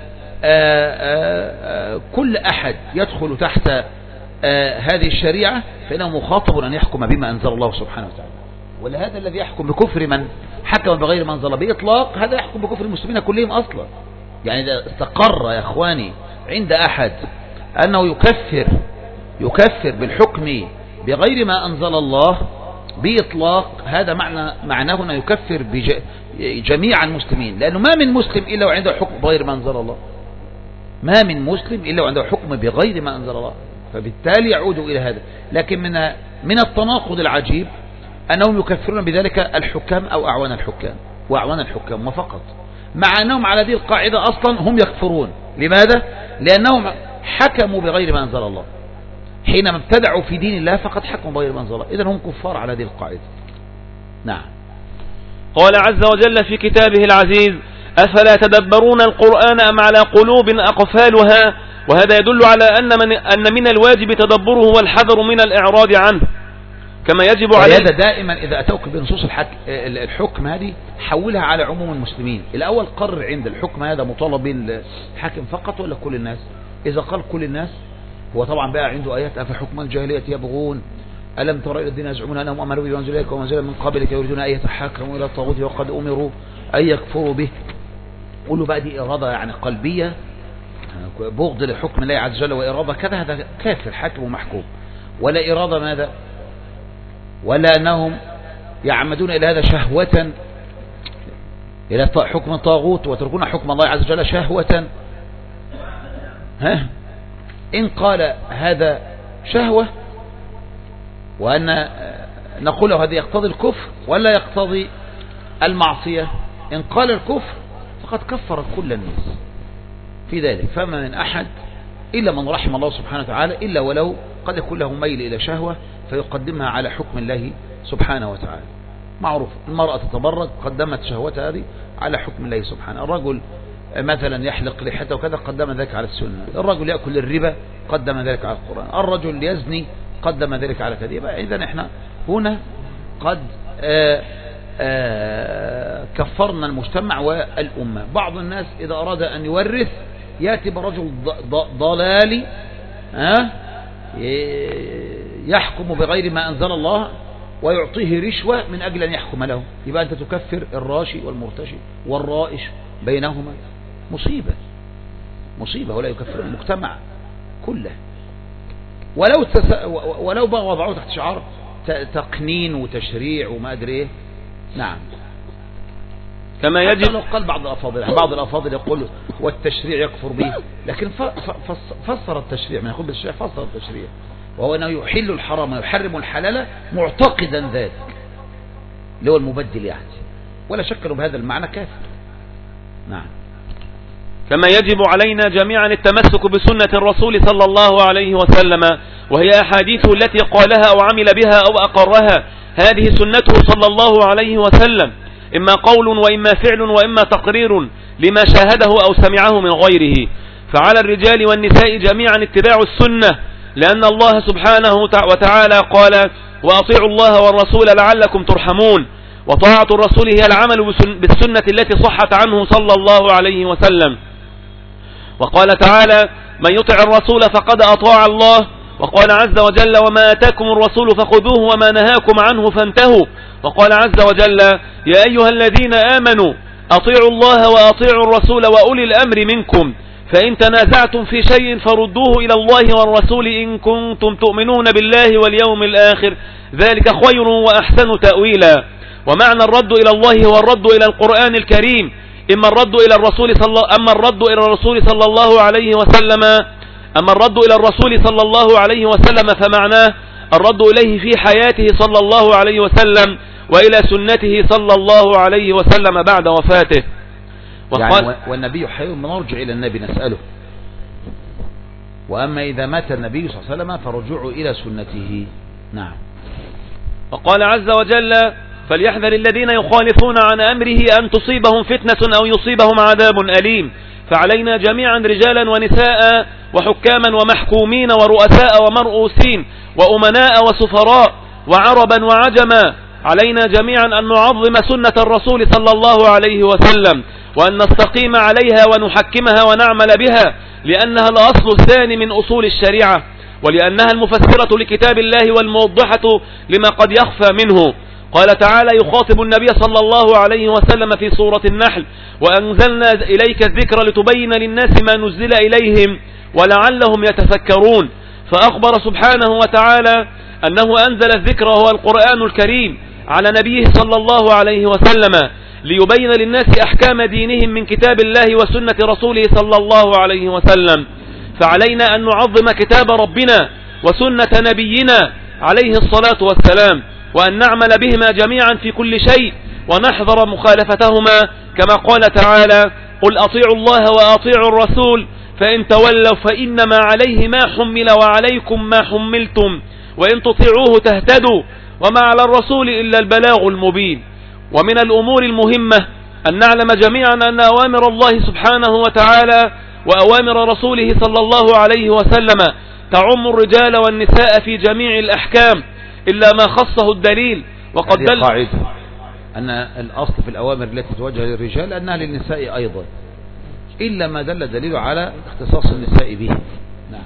آآ كل أحد يدخل تحت هذه الشريعة فإنه مخاطب أن يحكم بما أنزل الله سبحانه وتعالى. ولهذا الذي يحكم بكفر من حكم بغير ما أنزل بإطلاق هذا يحكم بكفر المسلمين كلهم أصلا. يعني إذا استقر يا أخواني عند أحد أنه يكفر يكفر بالحكم بغير ما أنزل الله بإطلاق هذا معنى معناه أنه يكفر جميع المسلمين، لأنه ما من مسلم إلا وعنده حكم بغير ما أنزل الله، ما من مسلم إلا وعنده حكم بغير ما أنزل الله، فبالتالي يعود إلى هذا. لكن من من التناقض العجيب أنهم يكفرون بذلك الحكام أو أعوان الحكام وأعوان الحكام وفقط، مع أنهم على هذه القاعدة أصلا هم يكفرون. لماذا؟ لأنهم حكموا بغير ما أنزل الله، حينما ابتدعوا في دين الله فقد حكموا بغير ما أنزل الله، إذن هم كفار على هذه القاعدة. نعم. قال عز وجل في كتابه العزيز أفلا تدبرون القرآن أم على قلوب أقفالها. وهذا يدل على أن من, أن من الواجب تدبره والحذر من الإعراض عنه كما يجب على هذا دائما إذا أتوك بنصوص الحكم هذه حولها على عموم المسلمين. الأول قرر عند الحكم هذا مطالب بالحاكم فقط ولا كل الناس؟ إذا قال كل الناس هو طبعا بقى عنده آيات أفحكم الجاهلية يبغون ألم ترى إلى الذين يزعمون أنهم أمروا بما أنزل إليك وما أنزل من قبلك يريدون أن يتحاكموا إلى الطاغوت وقد أمروا أن يكفروا به. قولوا بقى دي إرادة يعني قلبية بغض لحكم الله عز وجل وإرادة كذا، هذا كافر حاكم ومحكوم. ولا إرادة ماذا؟ ولا أنهم يعمدون إلى هذا شهوة إلى حكم الطاغوت وتركون حكم الله عز وجل شهوة. ها إن قال هذا شهوة وأن نقول له هذا يقتضي الكفر ولا يقتضي المعصية؟ إن قال الكفر فقد كفر كل الناس في ذلك، فما من أحد إلا من رحم الله سبحانه وتعالى إلا ولو قد يكون له ميل إلى شهوة فيقدمها على حكم الله سبحانه وتعالى. معروف المرأة تتبرج قدمت شهوتها هذه على حكم الله سبحانه. الرجل مثلا يحلق لحيته وكذا قدم ذلك على السنة. الرجل يأكل الربا قدم ذلك على القرآن. الرجل يزني قدم ذلك على كذا. إذن احنا هنا قد آآ آآ كفرنا المجتمع والأمة. بعض الناس إذا أراد أن يورث يأتي برجل ضلالي يحكم بغير ما أنزل الله ويعطيه رشوة من أجل أن يحكم له. يبقى أنت تكفر الراشي والمرتشي والرائش بينهما. مصيبة مصيبة. ولا يكفر المجتمع كله ولو تس... ولو بقى وضعوه تحت شعار تقنين وتشريع وما أدري إيه. نعم. كما يجب لو قال بعض الأفاضل بعض الأفاضل يقول والتشريع يكفر به، لكن فسر التشريع من يقول بالتشريع فسر التشريع وهو أنه يحل الحرام ويحرم الحلال معتقدا ذلك اللي هو المبدل يعني، ولا شك له بهذا المعنى كافر. نعم. كما يجب علينا جميعا التمسك بسنة الرسول صلى الله عليه وسلم، وهي أحاديثه التي قالها أو عمل بها أو أقرها، هذه سنته صلى الله عليه وسلم. إما قول وإما فعل وإما تقرير لما شاهده أو سمعه من غيره. فعلى الرجال والنساء جميعا اتباع السنة، لأن الله سبحانه وتعالى قال: وأطيعوا الله والرسول لعلكم ترحمون. وطاعة الرسول هي العمل بالسنة التي صحت عنه صلى الله عليه وسلم. وقال تعالى: من يطع الرسول فقد أطاع الله. وقال عز وجل: وما آتاكم الرسول فخذوه وما نهاكم عنه فانتهوا. وقال عز وجل: يا أيها الذين آمنوا أطيعوا الله وأطيعوا الرسول وأولي الأمر منكم، فإن تنازعتم في شيء فردوه إلى الله والرسول إن كنتم تؤمنون بالله واليوم الآخر، ذلك خير وأحسن تأويلا. ومعنى الرد إلى الله هو الرد إلى القرآن الكريم، إما الرد إلى الرسول صلى أما الرد إلى الرسول صلى الله عليه وسلم أما الرد إلى الرسول صلى الله عليه وسلم فمعناه الرد إليه في حياته صلى الله عليه وسلم وإلى سنته صلى الله عليه وسلم بعد وفاته. يعني والنبي حي نرجع إلى النبي نسأله، وأما إذا مات النبي صلى الله عليه وسلم فرجوع إلى سنته. نعم. وقال عز وجل: فليحذر الذين يخالفون عن أمره أن تصيبهم فتنة أو يصيبهم عذاب أليم. فعلينا جميعا رجالا ونساء وحكاما ومحكومين ورؤساء ومرؤوسين وأمناء وسفراء وعربا وعجما، علينا جميعا أن نعظم سنة الرسول صلى الله عليه وسلم، وأن نستقيم عليها ونحكمها ونعمل بها، لأنها الأصل الثاني من أصول الشريعة، ولأنها المفسرة لكتاب الله والموضحة لما قد يخفى منه. قال تعالى يخاطب النبي صلى الله عليه وسلم في سورة النحل: وأنزلنا إليك الذكر لتبين للناس ما نزل إليهم ولعلهم يتفكرون. فأخبر سبحانه وتعالى أنه أنزل الذكر وهو القرآن الكريم على نبيه صلى الله عليه وسلم ليبين للناس أحكام دينهم من كتاب الله وسنة رسوله صلى الله عليه وسلم. فعلينا أن نعظم كتاب ربنا وسنة نبينا عليه الصلاة والسلام، وأن نعمل بهما جميعا في كل شيء ونحذر مخالفتهما، كما قال تعالى: قل أطيعوا الله وأطيعوا الرسول فإن تولوا فإنما عليه ما حمل وعليكم ما حملتم وإن تطيعوه تهتدوا وما على الرسول إلا البلاغ المبين. ومن الأمور المهمة أن نعلم جميعا أن أوامر الله سبحانه وتعالى وأوامر رسوله صلى الله عليه وسلم تعم الرجال والنساء في جميع الأحكام إلا ما خصه الدليل. وقد دل قاعدة أن الأصل في الأوامر التي توجه للرجال أنها للنساء أيضا، إلا ما دل دليل على اختصاص النساء به. نعم.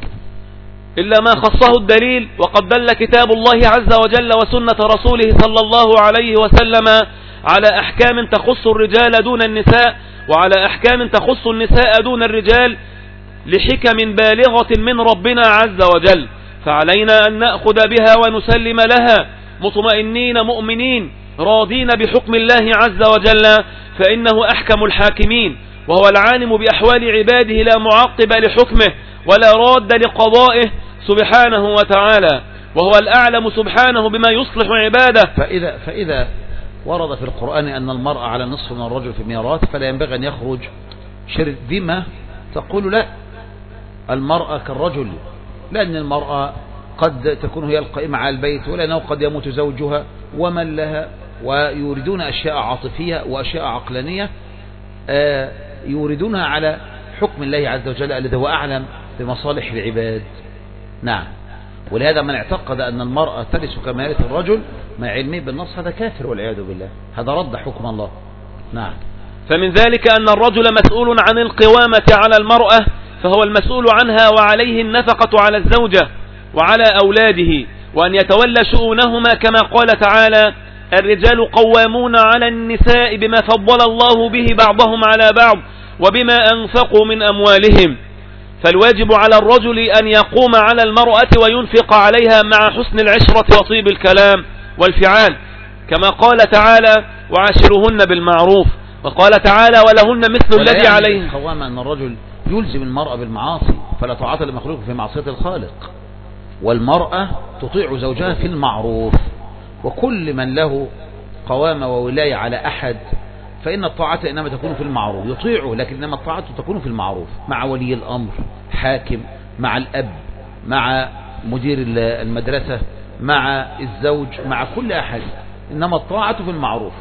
إلا ما خصه الدليل. وقد دل كتاب الله عز وجل وسنة رسوله صلى الله عليه وسلم على أحكام تخص الرجال دون النساء، وعلى أحكام تخص النساء دون الرجال لحكم بالغة من ربنا عز وجل، فعلينا أن نأخذ بها ونسلم لها مطمئنين مؤمنين راضين بحكم الله عز وجل، فإنه أحكم الحاكمين، وهو العالم بأحوال عباده لا معقب لحكمه ولا راد لقضائه سبحانه وتعالى، وهو الأعلم سبحانه بما يصلح عباده. فإذا, فإذا ورد في القرآن أن المرأة على نصف من الرجل في الميراث، فلا ينبغي أن يخرج شرك بما تقول لا المرأة كالرجل، لأن المرأة قد تكون هي القائمة على البيت، ولأنه قد يموت زوجها ومن لها، ويريدون أشياء عاطفية وأشياء عقلانية يوردونها على حكم الله عز وجل الذي هو أعلم بمصالح العباد. نعم. ولهذا من اعتقد أن المرأة ترث كما يرث الرجل مع علمه بالنص هذا كافر والعياذ بالله، هذا رد حكم الله. نعم. فمن ذلك أن الرجل مسؤول عن القوامة على المرأة، فهو المسؤول عنها وعليه النفقة على الزوجة وعلى أولاده، وأن يتولى شؤونهما كما قال تعالى: الرجال قوامون على النساء بما فضل الله به بعضهم على بعض وبما أنفقوا من أموالهم. فالواجب على الرجل أن يقوم على المرأة وينفق عليها مع حسن العشرة وطيب الكلام والفعال، كما قال تعالى: وعاشرهن بالمعروف. وقال تعالى: ولهن مثل الذي عليهن. قوام أن الرجل يلزم المرأة بالمعاصي، فلا طاعة لمخلوق في معصية الخالق، والمرأة تطيع زوجها في المعروف، وكل من له قوامة وولاية على أحد فإن الطاعة إنما تكون في المعروف، يطيعه، لكن إنما الطاعة تكون في المعروف مع ولي الأمر، حاكم، مع الأب، مع مدير المدرسة، مع الزوج، مع كل أحد، إنما الطاعة في المعروف.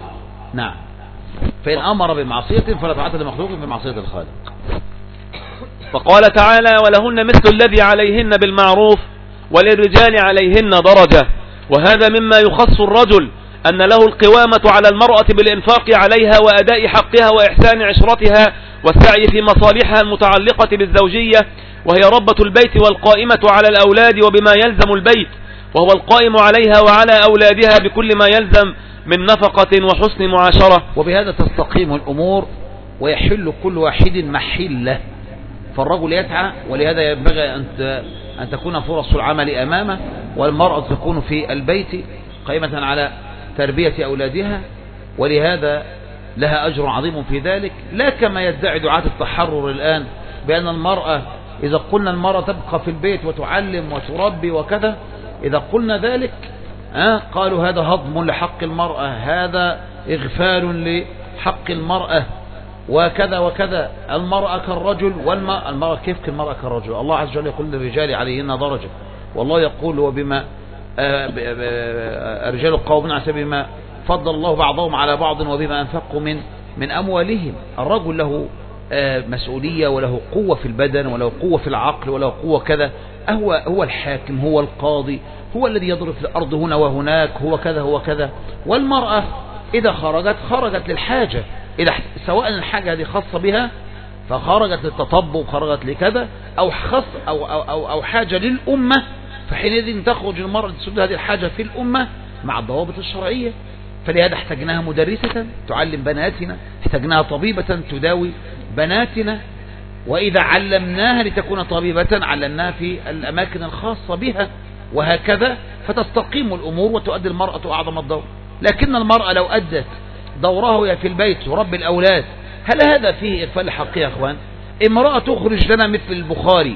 نعم. فإن أمر بمعصية فلا طاعة لمخلوق في معصية الخالق. فقال تعالى ولهن مثل الذي عليهن بالمعروف وللرجال عليهن درجة. وهذا مما يخص الرجل أن له القوامة على المرأة بالإنفاق عليها وأداء حقها وإحسان عشرتها والسعي في مصالحها المتعلقة بالزوجية، وهي ربة البيت والقائمة على الأولاد وبما يلزم البيت، وهو القائم عليها وعلى أولادها بكل ما يلزم من نفقة وحسن معاشرة. وبهذا تستقيم الأمور ويحل كل واحد محله. فالرجل يسعى، ولهذا ينبغي أن تكون فرص العمل أمامه، والمرأة تكون في البيت قائمة على تربية أولادها، ولهذا لها أجر عظيم في ذلك. لا كما يدعي دعاة التحرر الآن بأن المرأة إذا قلنا المرأة تبقى في البيت وتعلم وتربي وكذا، إذا قلنا ذلك آه قالوا هذا هضم لحق المرأة، هذا إغفال لحق المرأة وكذا وكذا. المرأة كالرجل والمرأة المرأة كيف كالمرأة كالرجل؟ الله عز وجل يقول للرجال عليهن درجة، والله يقول وبما الرجال قوامون على النساء بما فضل الله بعضهم على بعض وبما أنفقوا من من أموالهم. الرجل له مسؤولية وله قوة في البدن وله قوة في العقل وله قوة كذا، هو هو الحاكم، هو القاضي، هو الذي يضرب في الأرض هنا وهناك، هو كذا هو كذا. والمرأة إذا خرجت خرجت للحاجة، إذا سواء الحاجة هذه خاصة بها فخرجت للتطبع، خرجت لكذا، أو خاص أو أو أو, أو حاجة للأمة، فحينئذ تخرج المرأة تسد هذه الحاجة في الأمة مع الضوابط الشرعية. فلهذا احتاجناها مدرسة تعلم بناتنا، احتاجناها طبيبة تداوي بناتنا، وإذا علمناها لتكون طبيبة علمناها في الأماكن الخاصة بها، وهكذا فتستقيم الأمور وتؤدي المرأة أعظم الدور. لكن المرأة لو أدت دورها وهي في البيت تربي الأولاد، هل هذا فيه إغفال حقيقي يا أخوان؟ امرأة تخرج لنا مثل البخاري،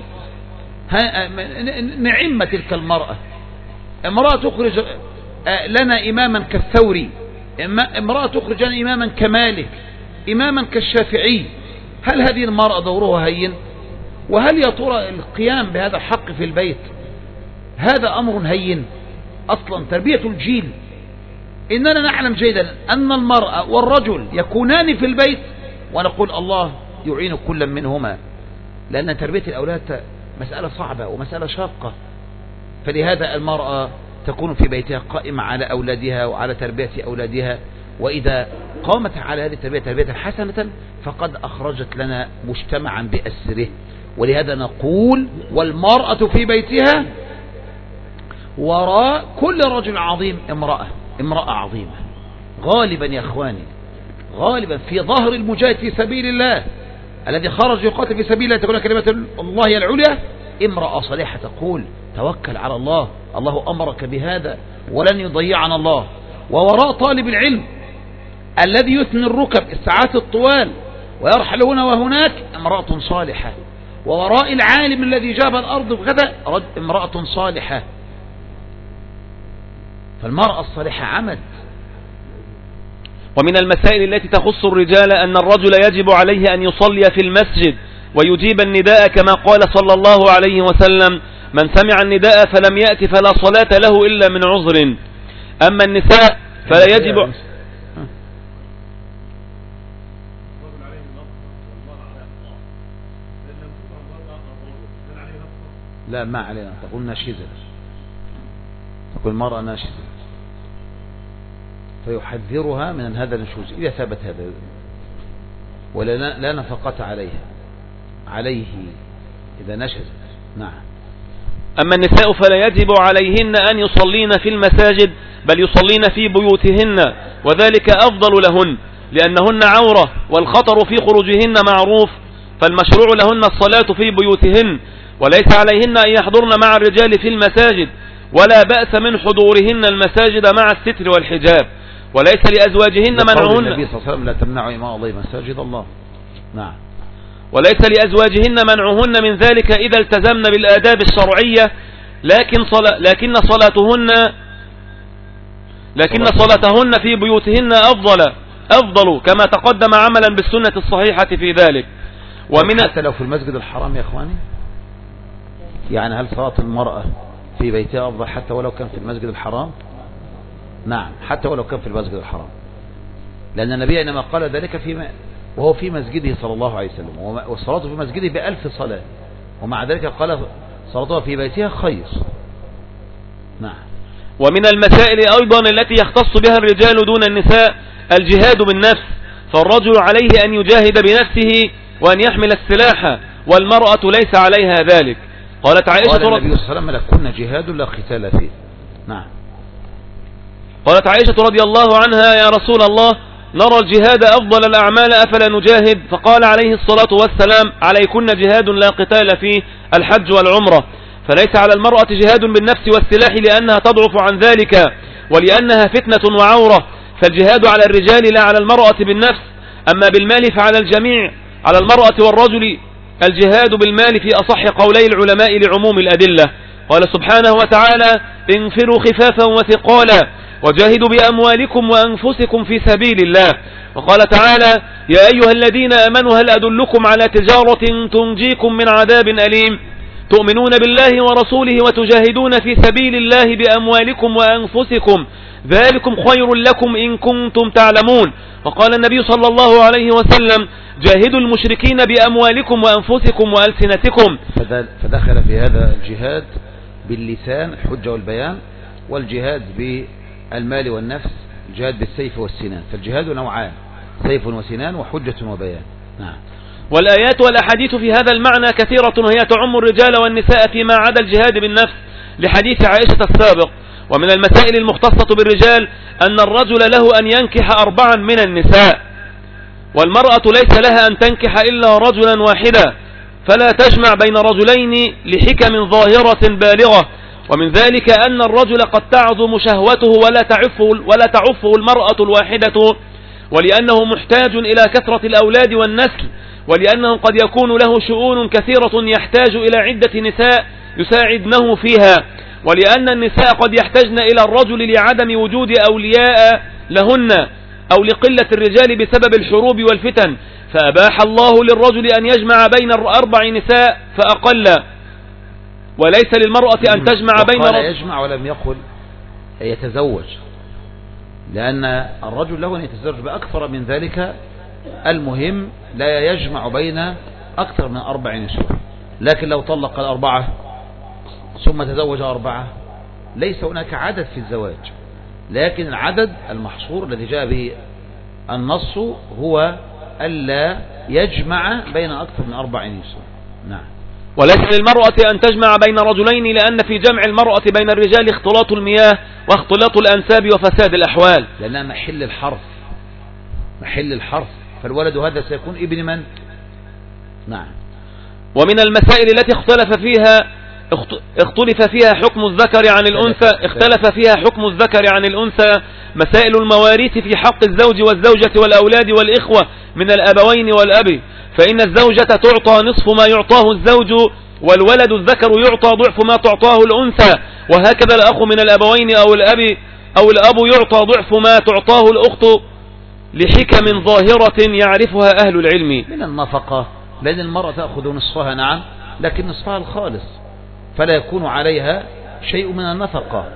نعمة تلك المرأة. امرأة تخرج لنا إماما كالثوري، امرأة تخرج لنا إماما كمالك، إماما كالشافعي. هل هذه المرأة دورها هين؟ وهل يا ترى القيام بهذا الحق في البيت هذا أمر هين؟ أصلا تربية الجيل، إننا نعلم جيدا أن المرأة والرجل يكونان في البيت ونقول الله يعين كل منهما، لأن تربية الأولاد مسألة صعبة ومسألة شاقة. فلهذا المرأة تكون في بيتها قائمة على أولادها وعلى تربية أولادها، وإذا قامت على هذه التربية تربية حسنة فقد أخرجت لنا مجتمعا بأسره. ولهذا نقول والمرأة في بيتها وراء كل رجل عظيم امرأة امرأة عظيمة. غالبا يا أخواني، غالبا في ظهر المجاهد في سبيل الله الذي خرج يقاتل في سبيل الله تقول كلمة الله العليا امرأة صالحة تقول توكل على الله، الله أمرك بهذا ولن يضيعنا الله. ووراء طالب العلم الذي يثني الركب الساعات الطوال ويرحل هنا وهناك امرأة صالحة. ووراء العالم الذي جاب الأرض بغدا امرأة صالحة. فالمرأة الصالحة عمد. ومن المسائل التي تخص الرجال أن الرجل يجب عليه أن يصلي في المسجد ويجيب النداء كما قال صلى الله عليه وسلم من سمع النداء فلم يأتي فلا صلاة له إلا من عذر. أما النساء فلا يجب لا ما علينا، تقول ناشزة، تقول المرأة ناشزة فيحذرها من هذا النشوز إذا ثبت هذا، ولا لا نفقة عليها عليه إذا نشزت. نعم. أما النساء فلا يجب عليهن أن يصلين في المساجد بل يصلين في بيوتهن، وذلك أفضل لهن لأنهن عورة والخطر في خروجهن معروف، فالمشروع لهن الصلاة في بيوتهن، وليس عليهن أن يحضرن مع الرجال في المساجد، ولا بأس من حضورهن المساجد مع الستر والحجاب، وليس لأزواجهن منعهن النبي صلى الله عليه وسلم لا تمنعوا إماء الله مساجد الله. نعم. وليس لأزواجهن منعهن من ذلك إذا التزمن بالآداب الشرعية، لكن صلا لكن صلاتهن لكن صلاتهن في بيوتهن أفضل أفضل كما تقدم عملا بالسنة الصحيحة في ذلك. ومن حتى لو في المسجد الحرام يا إخواني، يعني هل صلاة المرأة في بيتها أفضل حتى ولو كان في المسجد الحرام؟ نعم، حتى ولو كان في المسجد الحرام. لأن النبي إنما قال ذلك في وهو في مسجده صلى الله عليه وسلم، والصلاة في مسجده بألف صلاة، ومع ذلك قال صلاتها في بيتها خير. نعم. ومن المسائل أيضا التي يختص بها الرجال دون النساء الجهاد بالنفس، فالرجل عليه أن يجاهد بنفسه وأن يحمل السلاح، والمرأة ليس عليها ذلك. قالت عائشة قال النبي صلى الله عليه وسلم لكن جهاد لا قتال فيه. نعم. قالت عائشة رضي الله عنها يا رسول الله نرى الجهاد أفضل الأعمال أفلا نجاهد؟ فقال عليه الصلاة والسلام عليكن جهاد لا قتال فيه الحج والعمرة. فليس على المرأة جهاد بالنفس والسلاح لأنها تضعف عن ذلك ولأنها فتنة وعورة، فالجهاد على الرجال لا على المرأة بالنفس. أما بالمال فعلى الجميع، على المرأة والرجل الجهاد بالمال في أصح قولي العلماء لعموم الأدلة. قال سبحانه وتعالى انفروا خفافا وثقالا وجاهدوا بأموالكم وأنفسكم في سبيل الله. وقال تعالى يا أيها الذين آمنوا هل أدلكم على تجارة تنجيكم من عذاب أليم تؤمنون بالله ورسوله وتجاهدون في سبيل الله بأموالكم وأنفسكم ذلكم خير لكم إن كنتم تعلمون. وقال النبي صلى الله عليه وسلم جاهدوا المشركين بأموالكم وأنفسكم وألسنتكم. فدخل في هذا الجهاد باللسان الحجة والبيان، والجهاد بالمال والنفس الجهاد بالسيف والسنان. فالجهاد نوعان، سيف وسنان وحجة وبيان. نعم. والآيات والأحاديث في هذا المعنى كثيرة، وهي تعم الرجال والنساء فيما عدا الجهاد بالنفس لحديث عائشة السابق. ومن المسائل المختصة بالرجال أن الرجل له أن ينكح أربعا من النساء، والمرأة ليس لها أن تنكح إلا رجلا واحدا، فلا تجمع بين رجلين لحكم ظاهرة بالغة. ومن ذلك أن الرجل قد تعظم شهوته ولا تعفه, ولا تعفه المرأة الواحدة، ولأنه محتاج إلى كثرة الأولاد والنسل، ولأنه قد يكون له شؤون كثيرة يحتاج إلى عدة نساء يساعدنه فيها، ولأن النساء قد يحتاجن إلى الرجل لعدم وجود أولياء لهن أو لقلة الرجال بسبب الحروب والفتن، فأباح الله للرجل أن يجمع بين أربع نساء فأقل، وليس للمرأة أن تجمع بين رجل. وقال يجمع ولم يقل يتزوج، لأن الرجل له أن يتزوج بأكثر من ذلك، المهم لا يجمع بين أكثر من أربع نساء. لكن لو طلق الأربعة ثم تزوج أربعة ليس هناك عدد في الزواج، لكن العدد المحصور الذي جاء به النص هو ألا يجمع بين أكثر من أربع نساء. نعم. وليس للمرأة أن تجمع بين رجلين، لأن في جمع المرأة بين الرجال اختلاط المياه واختلاط الأنساب وفساد الأحوال، لأنها محل الحرث، محل الحرث، فالولد هذا سيكون ابن من؟ نعم. ومن المسائل التي اختلف فيها اختلف فيها حكم الذكر عن الأنثى اختلف فيها حكم الذكر عن الأنثى مسائل المواريث في حق الزوج والزوجة والأولاد والإخوة من الأبوين والأب، فإن الزوجة تعطى نصف ما يعطاه الزوج، والولد الذكر يعطى ضعف ما تعطاه الأنثى، وهكذا الأخ من الأبوين أو الأب أو الأب يعطى ضعف ما تعطاه الأخت لحكم ظاهرة يعرفها أهل العلم. من النفقة، لأن المرأة تأخذ نصفها نعم، لكن نصفها الخالص، فلا يكون عليها شيء من النفقة،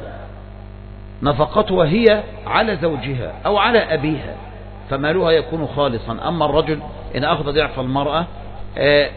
نفقتها هي على زوجها أو على أبيها، فمالها يكون خالصا. أما الرجل إن أخذ ضعف المرأة آه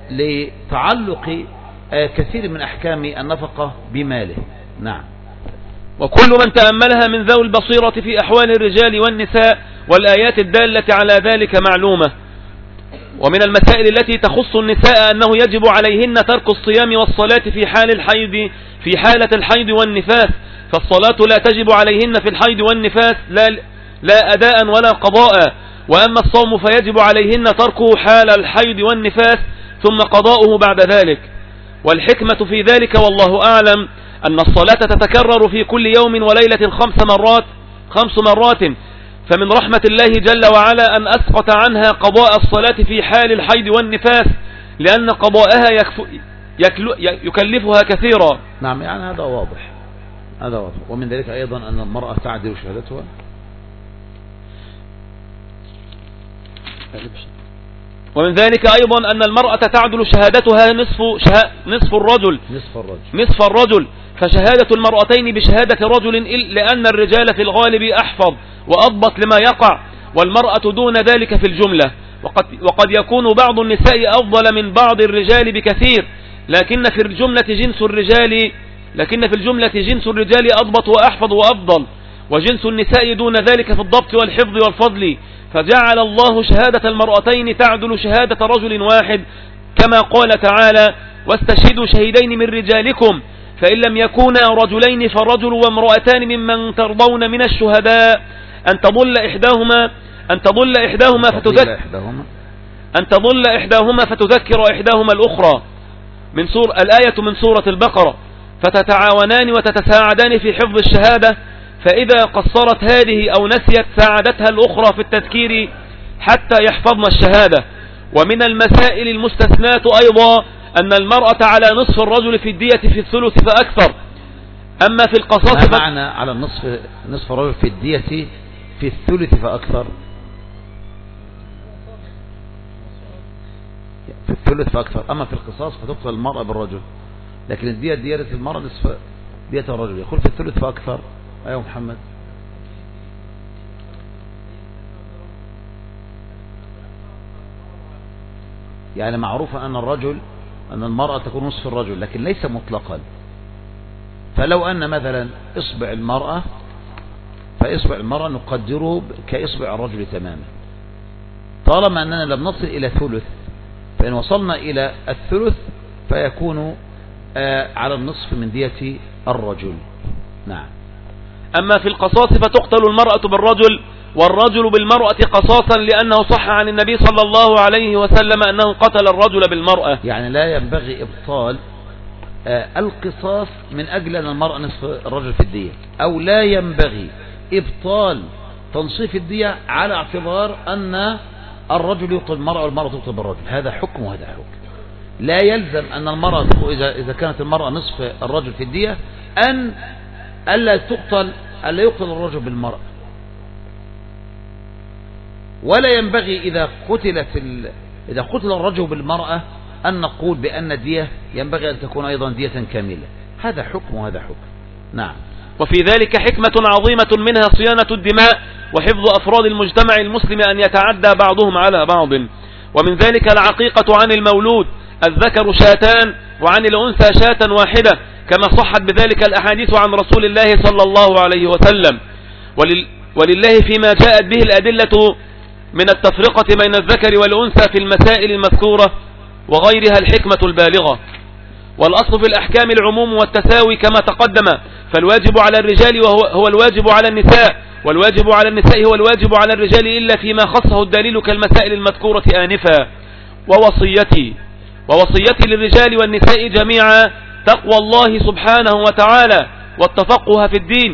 لتعلق آه كثير من أحكام النفقة بماله. نعم. وكل من تأملها من ذوي البصيرة في أحوال الرجال والنساء والآيات الدالة على ذلك معلومة. ومن المسائل التي تخص النساء أنه يجب عليهن ترك الصيام والصلاة في حال الحيض في حالة الحيض والنفاس، فالصلاة لا تجب عليهن في الحيض والنفاس لا, لا أداء ولا قضاء، وأما الصوم فيجب عليهن تركه حال الحيض والنفاس ثم قضاؤه بعد ذلك. والحكمة في ذلك والله أعلم أن الصلاة تتكرر في كل يوم وليلة خمس مرات خمس مرات فمن رحمة الله جل وعلا أن أسقط عنها قضاء الصلاة في حال الحيض والنفاس، لأن قضاءها يكف... يكل... يكلفها كثيرا. نعم، يعني هذا واضح، هذا واضح. ومن ذلك أيضا أن المرأة تعدل شهادتها. ومن ذلك أيضا أن المرأة تعدل شهادتها نصف شه... نصف الرجل نصف الرجل نصف الرجل فشهادة المرأتين بشهادة رجل، لأن الرجال في الغالب أحفظ وأضبط لما يقع، والمرأة دون ذلك في الجملة. وقد, وقد يكون بعض النساء أفضل من بعض الرجال بكثير، لكن في الجملة جنس الرجال لكن في الجملة جنس الرجال أضبط وأحفظ وأفضل، وجنس النساء دون ذلك في الضبط والحفظ والفضل، فجعل الله شهادة المرأتين تعدل شهادة رجل واحد، كما قال تعالى: واستشهدوا شهيدين من رجالكم فإن لم يكونا رجلين فرجل وامرأتان ممن ترضون من الشهداء أن تضل إحداهما أن تضل إحداهما فتذكر أن تضل إحداهما فتذكر إحداهما الأخرى، من سورة الآية من سورة البقرة، فتتعاونان وتتساعدان في حفظ الشهادة، فإذا قصرت هذه أو نسيت ساعدتها الأخرى في التذكير حتى يحفظن الشهادة. ومن المسائل المستثناة أيضا أن المرأة على نصف الرجل في الدية في الثلث فأكثر. أما في القصاص ما معنى على النصف نصف الرجل في الدية في الثلث فأكثر؟ في الثلث فأكثر. أما في القصاص فتقتل المرأة بالرجل، لكن الدية دية المرأة نصف دية الرجل. يقول في الثلث فأكثر. أيوة محمد. يعني معروف أن الرجل أن المرأة تكون نصف الرجل، لكن ليس مطلقا. فلو أن مثلا إصبع المرأة فإصبع المرأة نقدره كإصبع الرجل تماما، طالما أننا لم نصل إلى ثلث، فإن وصلنا إلى الثلث فيكون آه على النصف من دية الرجل. نعم. أما في القصاص فتقتل المرأة بالرجل والرجل بالمرأة قصاصا، لأنه صح عن النبي صلى الله عليه وسلم أنه قتل الرجل بالمرأة. يعني لا ينبغي إبطال آه القصاص من أجل أن المرأة نصف الرجل في الدية، أو لا ينبغي إبطال تنصيف الدية على اعتبار أن الرجل يقتل المرأة والمرأة تقتل بالرجل. هذا حكم وهذا حكم. لا يلزم أن المرأة إذا إذا كانت المرأة نصف الرجل في الدية أن ألا تقتل ألا يقتل الرجل بالمرأة، ولا ينبغي إذا قتلت ال... إذا قتل الرجل بالمرأة أن نقول بأن الدية ينبغي أن تكون أيضا دية كاملة. هذا حكم وهذا حكم. نعم. وفي ذلك حكمة عظيمة منها صيانة الدماء وحفظ أفراد المجتمع المسلم أن يتعدى بعضهم على بعض. ومن ذلك العقيقة عن المولود، الذكر شاتان وعن الأنثى شاة واحدة، كما صحت بذلك الأحاديث عن رسول الله صلى الله عليه وسلم. ولل... ولله فيما جاءت به الأدلة من التفرقة بين الذكر والأنثى في المسائل المذكورة وغيرها الحكمة البالغة. والأصل في الأحكام العموم والتساوي كما تقدم، فالواجب على الرجال وهو هو الواجب على النساء، والواجب على النساء هو الواجب على الرجال إلا فيما خصه الدليل كالمسائل المذكورة آنفا. ووصيتي ووصيتي للرجال والنساء جميعا تقوى الله سبحانه وتعالى والتفقه في الدين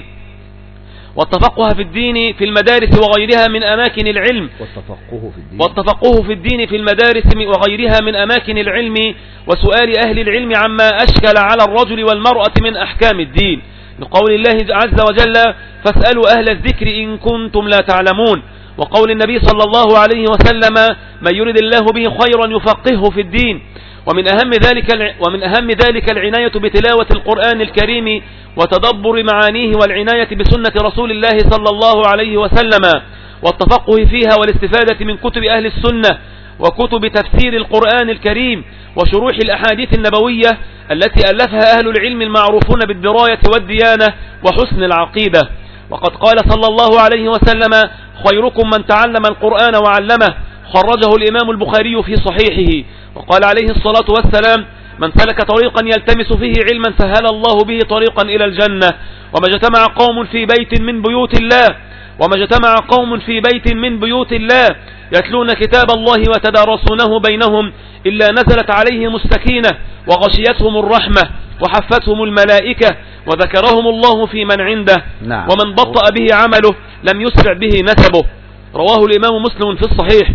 والتفقه في الدين في المدارس وغيرها من أماكن العلم والتفقه في الدين والتفقه في الدين في المدارس وغيرها من أماكن العلم، وسؤال أهل العلم عما أشكل على الرجل والمرأة من أحكام الدين، لقول الله عز وجل: فاسألوا أهل الذكر إن كنتم لا تعلمون. وقول النبي صلى الله عليه وسلم: من يرد الله به خيرا يفقهه في الدين. ومن أهم ذلك ومن أهم ذلك العناية بتلاوة القرآن الكريم وتدبر معانيه، والعناية بسنة رسول الله صلى الله عليه وسلم، والتفقه فيها والاستفادة من كتب أهل السنة وكتب تفسير القرآن الكريم وشروح الأحاديث النبوية التي ألفها أهل العلم المعروفون بالدراية والديانة وحسن العقيدة. وقد قال صلى الله عليه وسلم: خيركم من تعلم القرآن وعلمه، خرجه الإمام البخاري في صحيحه. وقال عليه الصلاة والسلام: من سلك طريقا يلتمس فيه علما سهل الله به طريقا إلى الجنة. وما اجتمع قوم في بيت من بيوت الله وما اجتمع قوم في بيت من بيوت الله يتلون كتاب الله وتدارسونه بينهم إلا نزلت عليهم السكينة وغشيتهم الرحمة وحفتهم الملائكة وذكرهم الله في من عنده. نعم. ومن بطأ به عمله لم يسرع به نسبه. رواه الإمام مسلم في الصحيح.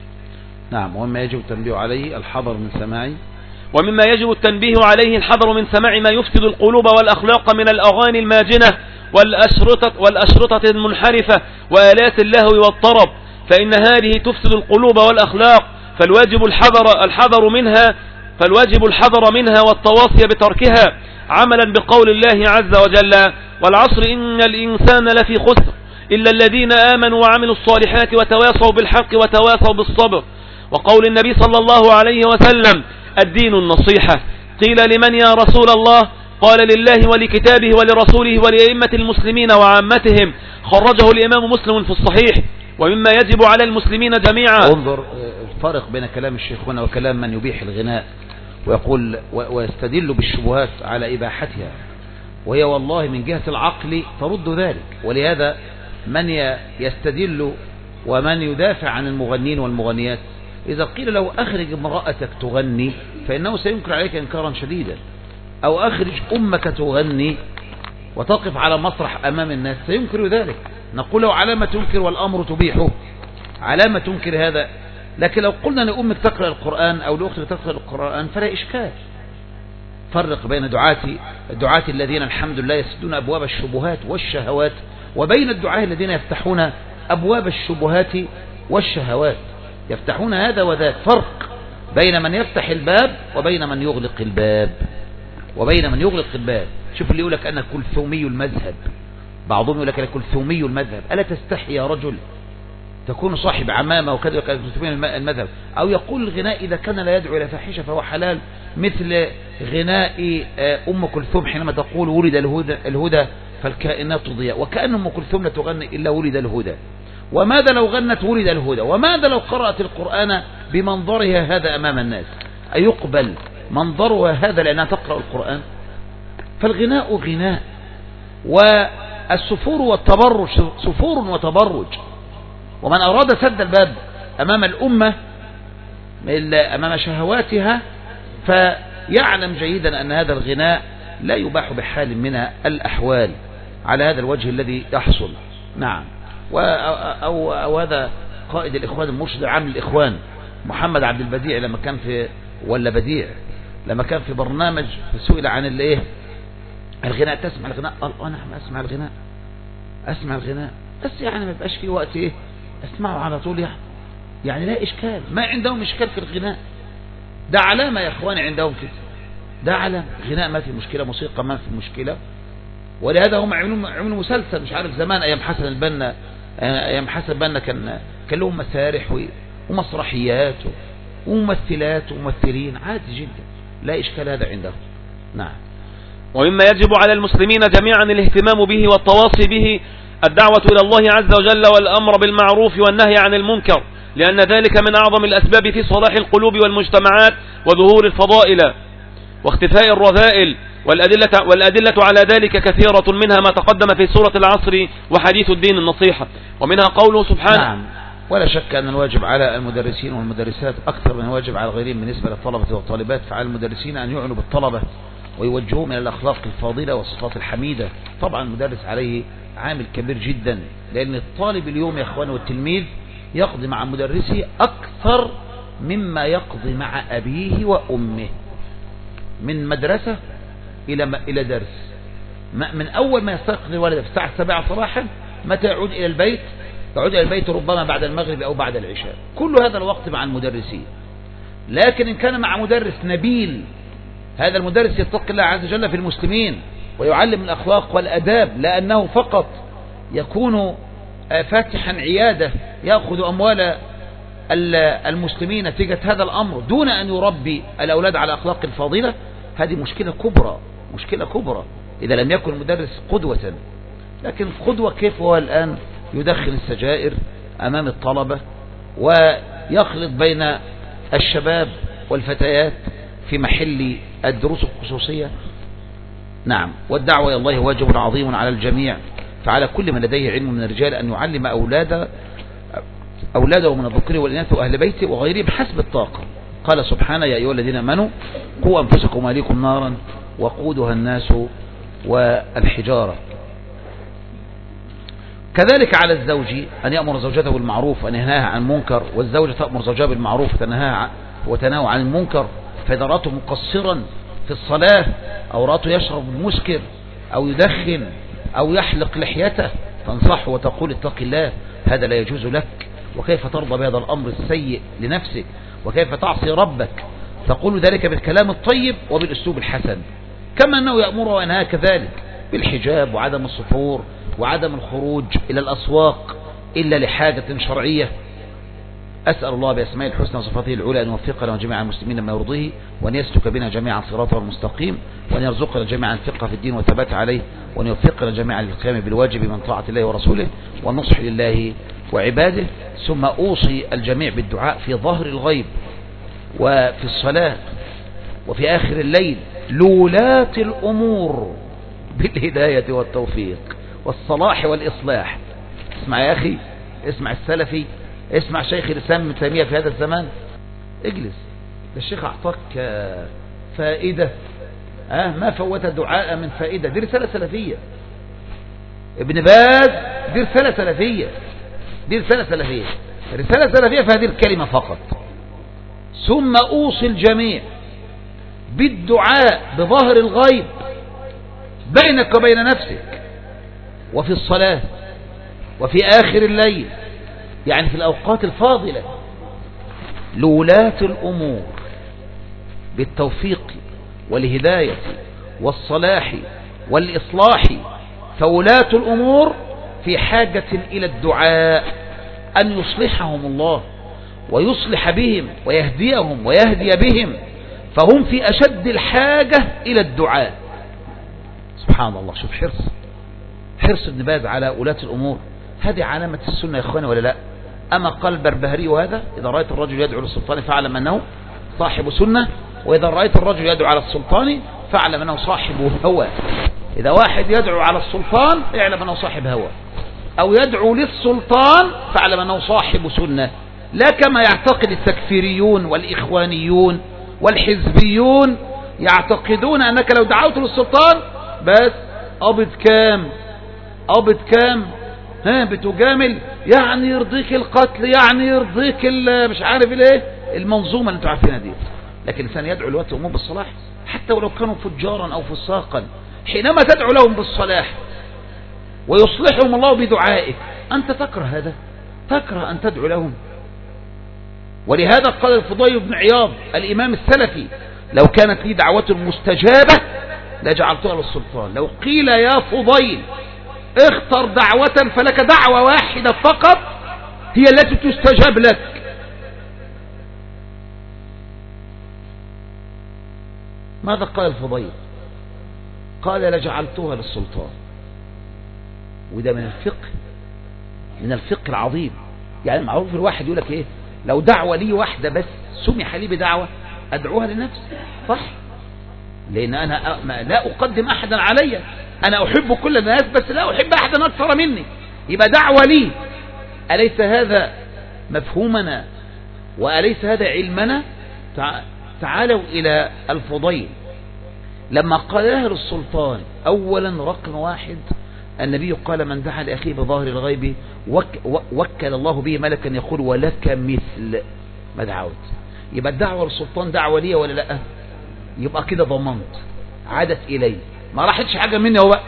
نعم. ومما يجب التنبيه عليه الحذر من سماع ومما يجب التنبيه عليه الحذر من سماع ما يفسد القلوب والأخلاق من الأغاني الماجنة والأشرطة, والأشرطة المنحرفة وآلات اللهو والطرب، فإن هذه تفسد القلوب والأخلاق، فالواجب الحذر الحذر منها فالواجب الحذر منها والتواصي بتركها، عملا بقول الله عز وجل: والعصر إن الإنسان لفي خسر إلا الذين آمنوا وعملوا الصالحات وتواصوا بالحق وتواصوا بالصبر. وقول النبي صلى الله عليه وسلم: الدين النصيحة. قيل: لمن يا رسول الله؟ قال: لله ولكتابه ولرسوله ولأئمة المسلمين وعامتهم. خرجه الإمام مسلم في الصحيح. ومما يجب على المسلمين جميعا. انظر الفرق بين كلام الشيخ هنا وكلام من يبيح الغناء ويقول ويستدل بالشبهات على إباحتها، وهي والله من جهة العقل ترد ذلك. ولهذا من يستدل ومن يدافع عن المغنين والمغنيات إذا قيل له أخرج امرأتك تغني فإنه سينكر عليك إنكارا شديدا، أو أخرج أمك تغني وتقف على مسرح أمام الناس سينكر ذلك. نقول له علامة تنكر والأمر تبيحه، علامة تنكر هذا. لكن لو قلنا لأمك تقرأ القرآن أو لأختك تقرأ القرآن فلا إشكال. فرق بين دعاتي الدعاة الذين الحمد لله يسدون أبواب الشبهات والشهوات وبين الدعاة الذين يفتحون أبواب الشبهات والشهوات، يفتحون هذا وذاك. فرق بين من يفتح الباب وبين من يغلق الباب وبين من يغلق الباب. شوف اللي يقولك أنا كلثومي المذهب، بعضهم يقولك أنا كلثومي المذهب. ألا تستحي يا رجل تكون صاحب عمامة وكذا كلثومي المذهب؟ أو يقول الغناء إذا كان لا يدعو إلى فاحشة فهو حلال، مثل غناء أم كلثوم حينما تقول ولد الهدى, الهدى فالكائنات ضياء، وكأن أم كلثوم لا تغني إلا ولد الهدى. وماذا لو غنت ولد الهدى؟ وماذا لو قرأت القرآن بمنظرها هذا أمام الناس؟ أيقبل منظرها هذا لأنها تقرأ القرآن؟ فالغناء غناء، والسفور والتبرج سفور وتبرج. ومن أراد سد الباب أمام الأمة أمام شهواتها فيعلم جيدا أن هذا الغناء لا يباح بحال من الأحوال على هذا الوجه الذي يحصل. نعم. أو, أو هذا قائد الإخوان المرشد العام للإخوان محمد عبد البديع لما كان في ولا بديع لما كان في برنامج سئل عن الايه الغناء، تسمع الغناء؟ قال أنا أسمع الغناء أسمع الغناء بس يعني ما يبقاش في وقت إيه أسمعه على طول، يعني يعني لا إشكال، ما عندهم إشكال في الغناء. ده علامة يا إخواني عندهم كده، ده علامة. غناء ما في مشكلة، موسيقى ما في مشكلة. ولهذا هم عملوا عملوا مسلسل مش عارف زمان أيام حسن البنا أيام حسن البنا كان كان لهم مسارح ومسرحيات وممثلات وممثلين عادي جدا، لا إشكال هذا عندهم. نعم. ومما يجب على المسلمين جميعا الاهتمام به والتواصي به الدعوة إلى الله عز وجل والأمر بالمعروف والنهي عن المنكر، لأن ذلك من أعظم الأسباب في صلاح القلوب والمجتمعات وظهور الفضائل واختفاء الرذائل. والأدلة, والأدلة على ذلك كثيرة، منها ما تقدم في سورة العصر وحديث الدين النصيحة، ومنها قوله سبحانه. نعم. ولا شك أن الواجب على المدرسين والمدرسات أكثر من الواجب على غيرهم بالنسبة للطلبة والطالبات. فعلى المدرسين أن يعنوا بالطلبة ويوجهوهم إلى الأخلاق الفاضلة والصفات الحميدة. طبعا المدرس عليه عامل كبير جدا، لأن الطالب اليوم يا أخوان والتلميذ يقضي مع مدرسه أكثر مما يقضي مع أبيه وأمه، من مدرسة إلى إلى درس. من أول ما يستيقظ الولد في الساعة السابعة صباحا متى يعود إلى البيت؟ يعود إلى البيت ربما بعد المغرب أو بعد العشاء. كل هذا الوقت مع المدرسين. لكن إن كان مع مدرس نبيل، هذا المدرس يتقي الله عز وجل في المسلمين ويعلم الأخلاق والأداب، لأنه فقط يكون فاتحا عيادة يأخذ أموال المسلمين نتيجة هذا الأمر دون أن يربي الأولاد على أخلاق الفاضلة، هذه مشكلة كبرى، مشكلة كبرى إذا لم يكن المدرس قدوة. لكن قدوة كيف هو الآن يدخن السجائر أمام الطلبة ويخلط بين الشباب والفتيات في محل الدروس الخصوصية. نعم. والدعوة إلى الله واجب عظيم على الجميع، فعلى كل من لديه علم من الرجال أن يعلم أولاده أولاده من الذكور والإناث وأهل بيته وغيرهم بحسب الطاقة. قال سبحانه: يا أيها الذين آمنوا قوا أنفسكم وأهليكم نارا وقودها الناس والحجارة. كذلك على الزوج أن يأمر زوجته بالمعروف وأن ينهاها عن المنكر، والزوجة تأمر زوجها بالمعروف وتنهاها وتنهى عن المنكر. فإذا رأته مقصرا في الصلاة أو رأته يشرب المسكر أو يدخن أو يحلق لحيته تنصحه وتقول اتق الله، هذا لا يجوز لك، وكيف ترضى بهذا الأمر السيء لنفسك، وكيف تعصي ربك؟ تقول ذلك بالكلام الطيب وبالأسلوب الحسن. كما أنه يأمر وينهى كذلك بالحجاب وعدم الصفور وعدم الخروج إلى الأسواق إلا لحاجة شرعية. أسأل الله بأسماء الحسنى وصفاته العلى أن يوفقنا وجميع المسلمين ما يرضيه، وأن يسلك بنا جميعا صراطه المستقيم، وأن يرزقنا جميعا الفقه في الدين والثبات عليه، وأن يوفقنا جميعا للقيام بالواجب من طاعة الله ورسوله والنصح لله وعباده. ثم أوصي الجميع بالدعاء في ظهر الغيب وفي الصلاة وفي آخر الليل لولاة الأمور بالهداية والتوفيق والصلاح والإصلاح. اسمع يا أخي، اسمع السلفي، اسمع شيخ الإسلام ابن تيمية في هذا الزمان. اجلس، الشيخ أعطاك فائدة، أه ما فوت دعاء من فائدة. دي رسالة سلفية. ابن باز دي رسالة سلفية، دي رسالة سلفية، رسالة سلفية في هذه الكلمة فقط. ثم أوصي الجميع بالدعاء بظهر الغيب بينك وبين نفسك، وفي الصلاة، وفي آخر الليل، يعني في الأوقات الفاضلة، لولاة الأمور بالتوفيق والهداية والصلاح والإصلاح. فولاة الأمور في حاجة إلى الدعاء أن يصلحهم الله ويصلح بهم ويهديهم ويهدي بهم، فهم في أشد الحاجة إلى الدعاء. سبحان الله، شوف حرص حرص ابن باز على ولاة الأمور. هذه علامة السنة يا إخواني ولا لا؟ أما قال البربهاري هذا: إذا رأيت الرجل يدعو للسلطان فاعلم أنه صاحب سنة، وإذا رأيت الرجل يدعو على السلطان فاعلم أنه صاحب هوى. إذا واحد يدعو على السلطان اعلم أنه صاحب هوى، أو يدعو للسلطان فاعلم أنه صاحب سنة، لا كما يعتقد التكفيريون والإخوانيون والحزبيون، يعتقدون أنك لو دعوت للسلطان بس قبض كام قبض كام ها بتجامل، يعني يرضيك القتل، يعني يرضيك مش عارف الايه، المنظومة اللي انتوا عارفينها دي. لكن الإنسان يدعو لولاة الأمور بالصلاح حتى ولو كانوا فجارا أو فساقا، حينما تدعو لهم بالصلاح ويصلحهم الله بدعائك، أنت تكره هذا؟ تكره أن تدعو لهم؟ ولهذا قال الفضيل بن عياض الإمام السلفي: لو كانت لي دعوة مستجابة لجعلتها للسلطان. لو قيل يا فضيل اختر دعوة فلك دعوة واحدة فقط هي التي تستجاب لك، ماذا قال الفضيل؟ قال: لجعلتها للسلطان. وده من الفقه، من الفقه العظيم. يعني معروف الواحد يقول لك ايه، لو دعوة لي واحدة بس سمح لي بدعوة أدعوها لنفسي، صح؟ لأن أنا لا أقدم أحدا علي، أنا أحب كل الناس بس لا أحب أحدا أكثر مني، يبقى دعوة لي. أليس هذا مفهومنا وأليس هذا علمنا؟ تعالوا إلى الفضيل لما قال لها للسلطان. أولا رقم واحد، النبي قال: من دعا لأخيه بظاهر الغيب وك وكل الله به ملكا يقول ولك مثل ما دعوت. يبقى الدعوة للسلطان دعوة لي ولا لا؟ يبقى كده ضمنت، عادت إلي، ما راحتش حاجة مني. هو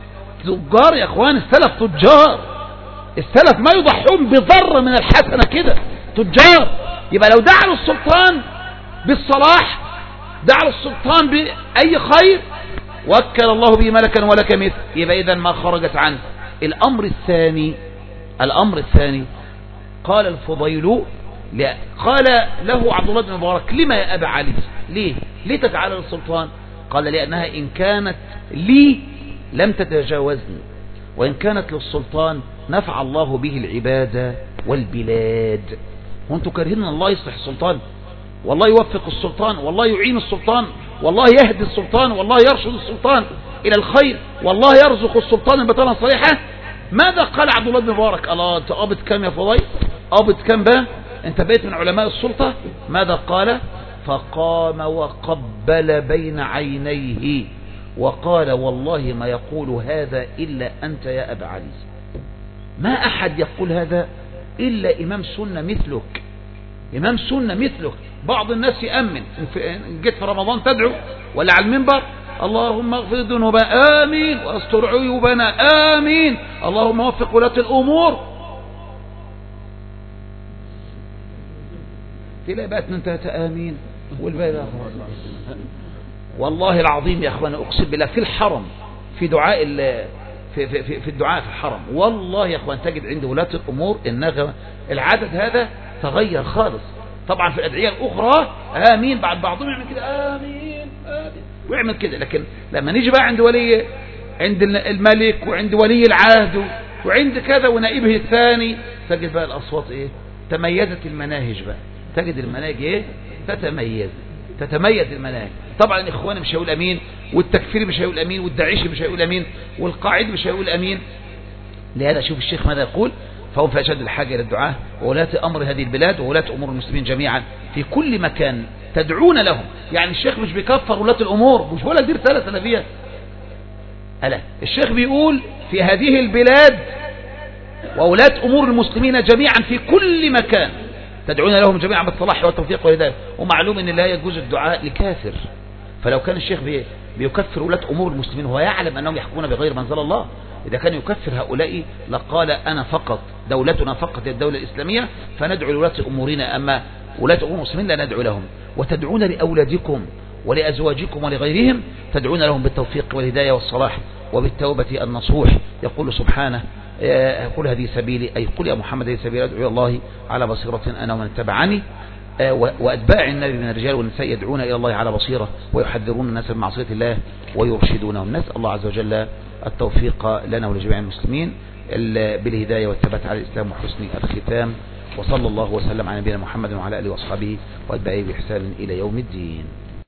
تجار يا اخوان، السلف تجار، السلف ما يضحون بذرة من الحسنة كده، تجار. يبقى لو دعا للسلطان بالصلاح، دعا للسلطان بأي خير، وكل الله به ملكا ولك مثل، يبقى إذن ما خرجت عنه. الأمر الثاني الأمر الثاني قال الفضيل، قال له عبد الله بن مبارك: لما يا أبا علي؟ ليه ليه تتعالى للسلطان؟ قال: لأنها إن كانت لي لم تتجاوزني، وإن كانت للسلطان نفع الله به العباد والبلاد. وانتم كارهين ان الله يصلح السلطان؟ والله يوفق السلطان، والله يعين السلطان، والله يهدي السلطان، والله يرشد السلطان إلى الخير، والله يرزق السلطان بطانة صالحة. ماذا قال عبد الله بن مبارك؟ الله، انت قابض كام يا فضيل؟ قابض كام بقى؟ انت بقيت من علماء السلطة. ماذا قال؟ فقام وقبل بين عينيه وقال: والله ما يقول هذا إلا أنت يا أبا علي. ما أحد يقول هذا إلا إمام سنة مثلك، إمام سنة مثلك. بعض الناس يأمن، جيت في رمضان تدعو ولا على المنبر: اللهم اغفر ذنوبنا آمين، واستر عيوبنا آمين، اللهم وفق ولاة الأمور. تلاقي بقى اتنين تلاتة آمين والباقي لا. والله العظيم يا أخوانا، أقسم بالله، في الحرم في دعاء في, في, في, في الدعاء في الحرم. والله يا اخوان تجد عند ولاة الامور النغمة العدد هذا تغير خالص. طبعا في الادعية الاخرى امين بعد بعضهم يعمل كده امين امين ويعمل كده، لكن لما نيجي بقى عند ولي عند الملك وعند ولي العهد وعند كذا ونائبه الثاني تجد بقى الاصوات ايه؟ تميزت المناهج بقى، تجد المناهج ايه؟ تتميز تتميز المناهج. طبعا الاخوان مش هيقول امين، والتكفير مش هيقول امين، والداعشي مش هيقول امين، والقاعد مش هيقول امين. لهذا شوف الشيخ ماذا يقول: فهم في اشد الحاجه الى الدعاء وولاة امر هذه البلاد وولاة امور المسلمين جميعا في كل مكان تدعون لهم. يعني الشيخ مش بيكفر ولاة الامور، مش ولا دي رساله سلفيه، ألا الشيخ بيقول في هذه البلاد وولاة أمور المسلمين جميعا في كل مكان تدعون لهم جميعا بالصلاح والتوفيق والهداية. ومعلوم أن لا يجوز الدعاء لكافر، فلو كان الشيخ بيكفر ولاة أمور المسلمين وهو يعلم أنهم يحكمون بغير ما أنزل الله، إذا كان يكفر هؤلاء لقال أنا فقط دولتنا فقط الدولة الإسلامية فندعو لولاة أمورنا، أما ولاة أمور المسلمين لا ندعو لهم. وتدعون لأولادكم ولأزواجكم ولغيرهم تدعون لهم بالتوفيق والهداية والصلاح وبالتوبة النصوح. يقول سبحانه: قل هذه سبيلي، أي قل يا محمد هذه سبيلي أدعو الله على بصيرة أنا ومن اتبعني. وأتباع النبي من الرجال والنساء يدعون إلى الله على بصيرة ويحذرون الناس من معصية الله ويرشدونهم. نسأل الله عز وجل التوفيق لنا ولجميع المسلمين بالهداية والثبات على الإسلام وحسن الختام. وصلى الله وسلم على نبينا محمد وعلى آله وأصحابه وأتباعه بإحسان إلى يوم الدين.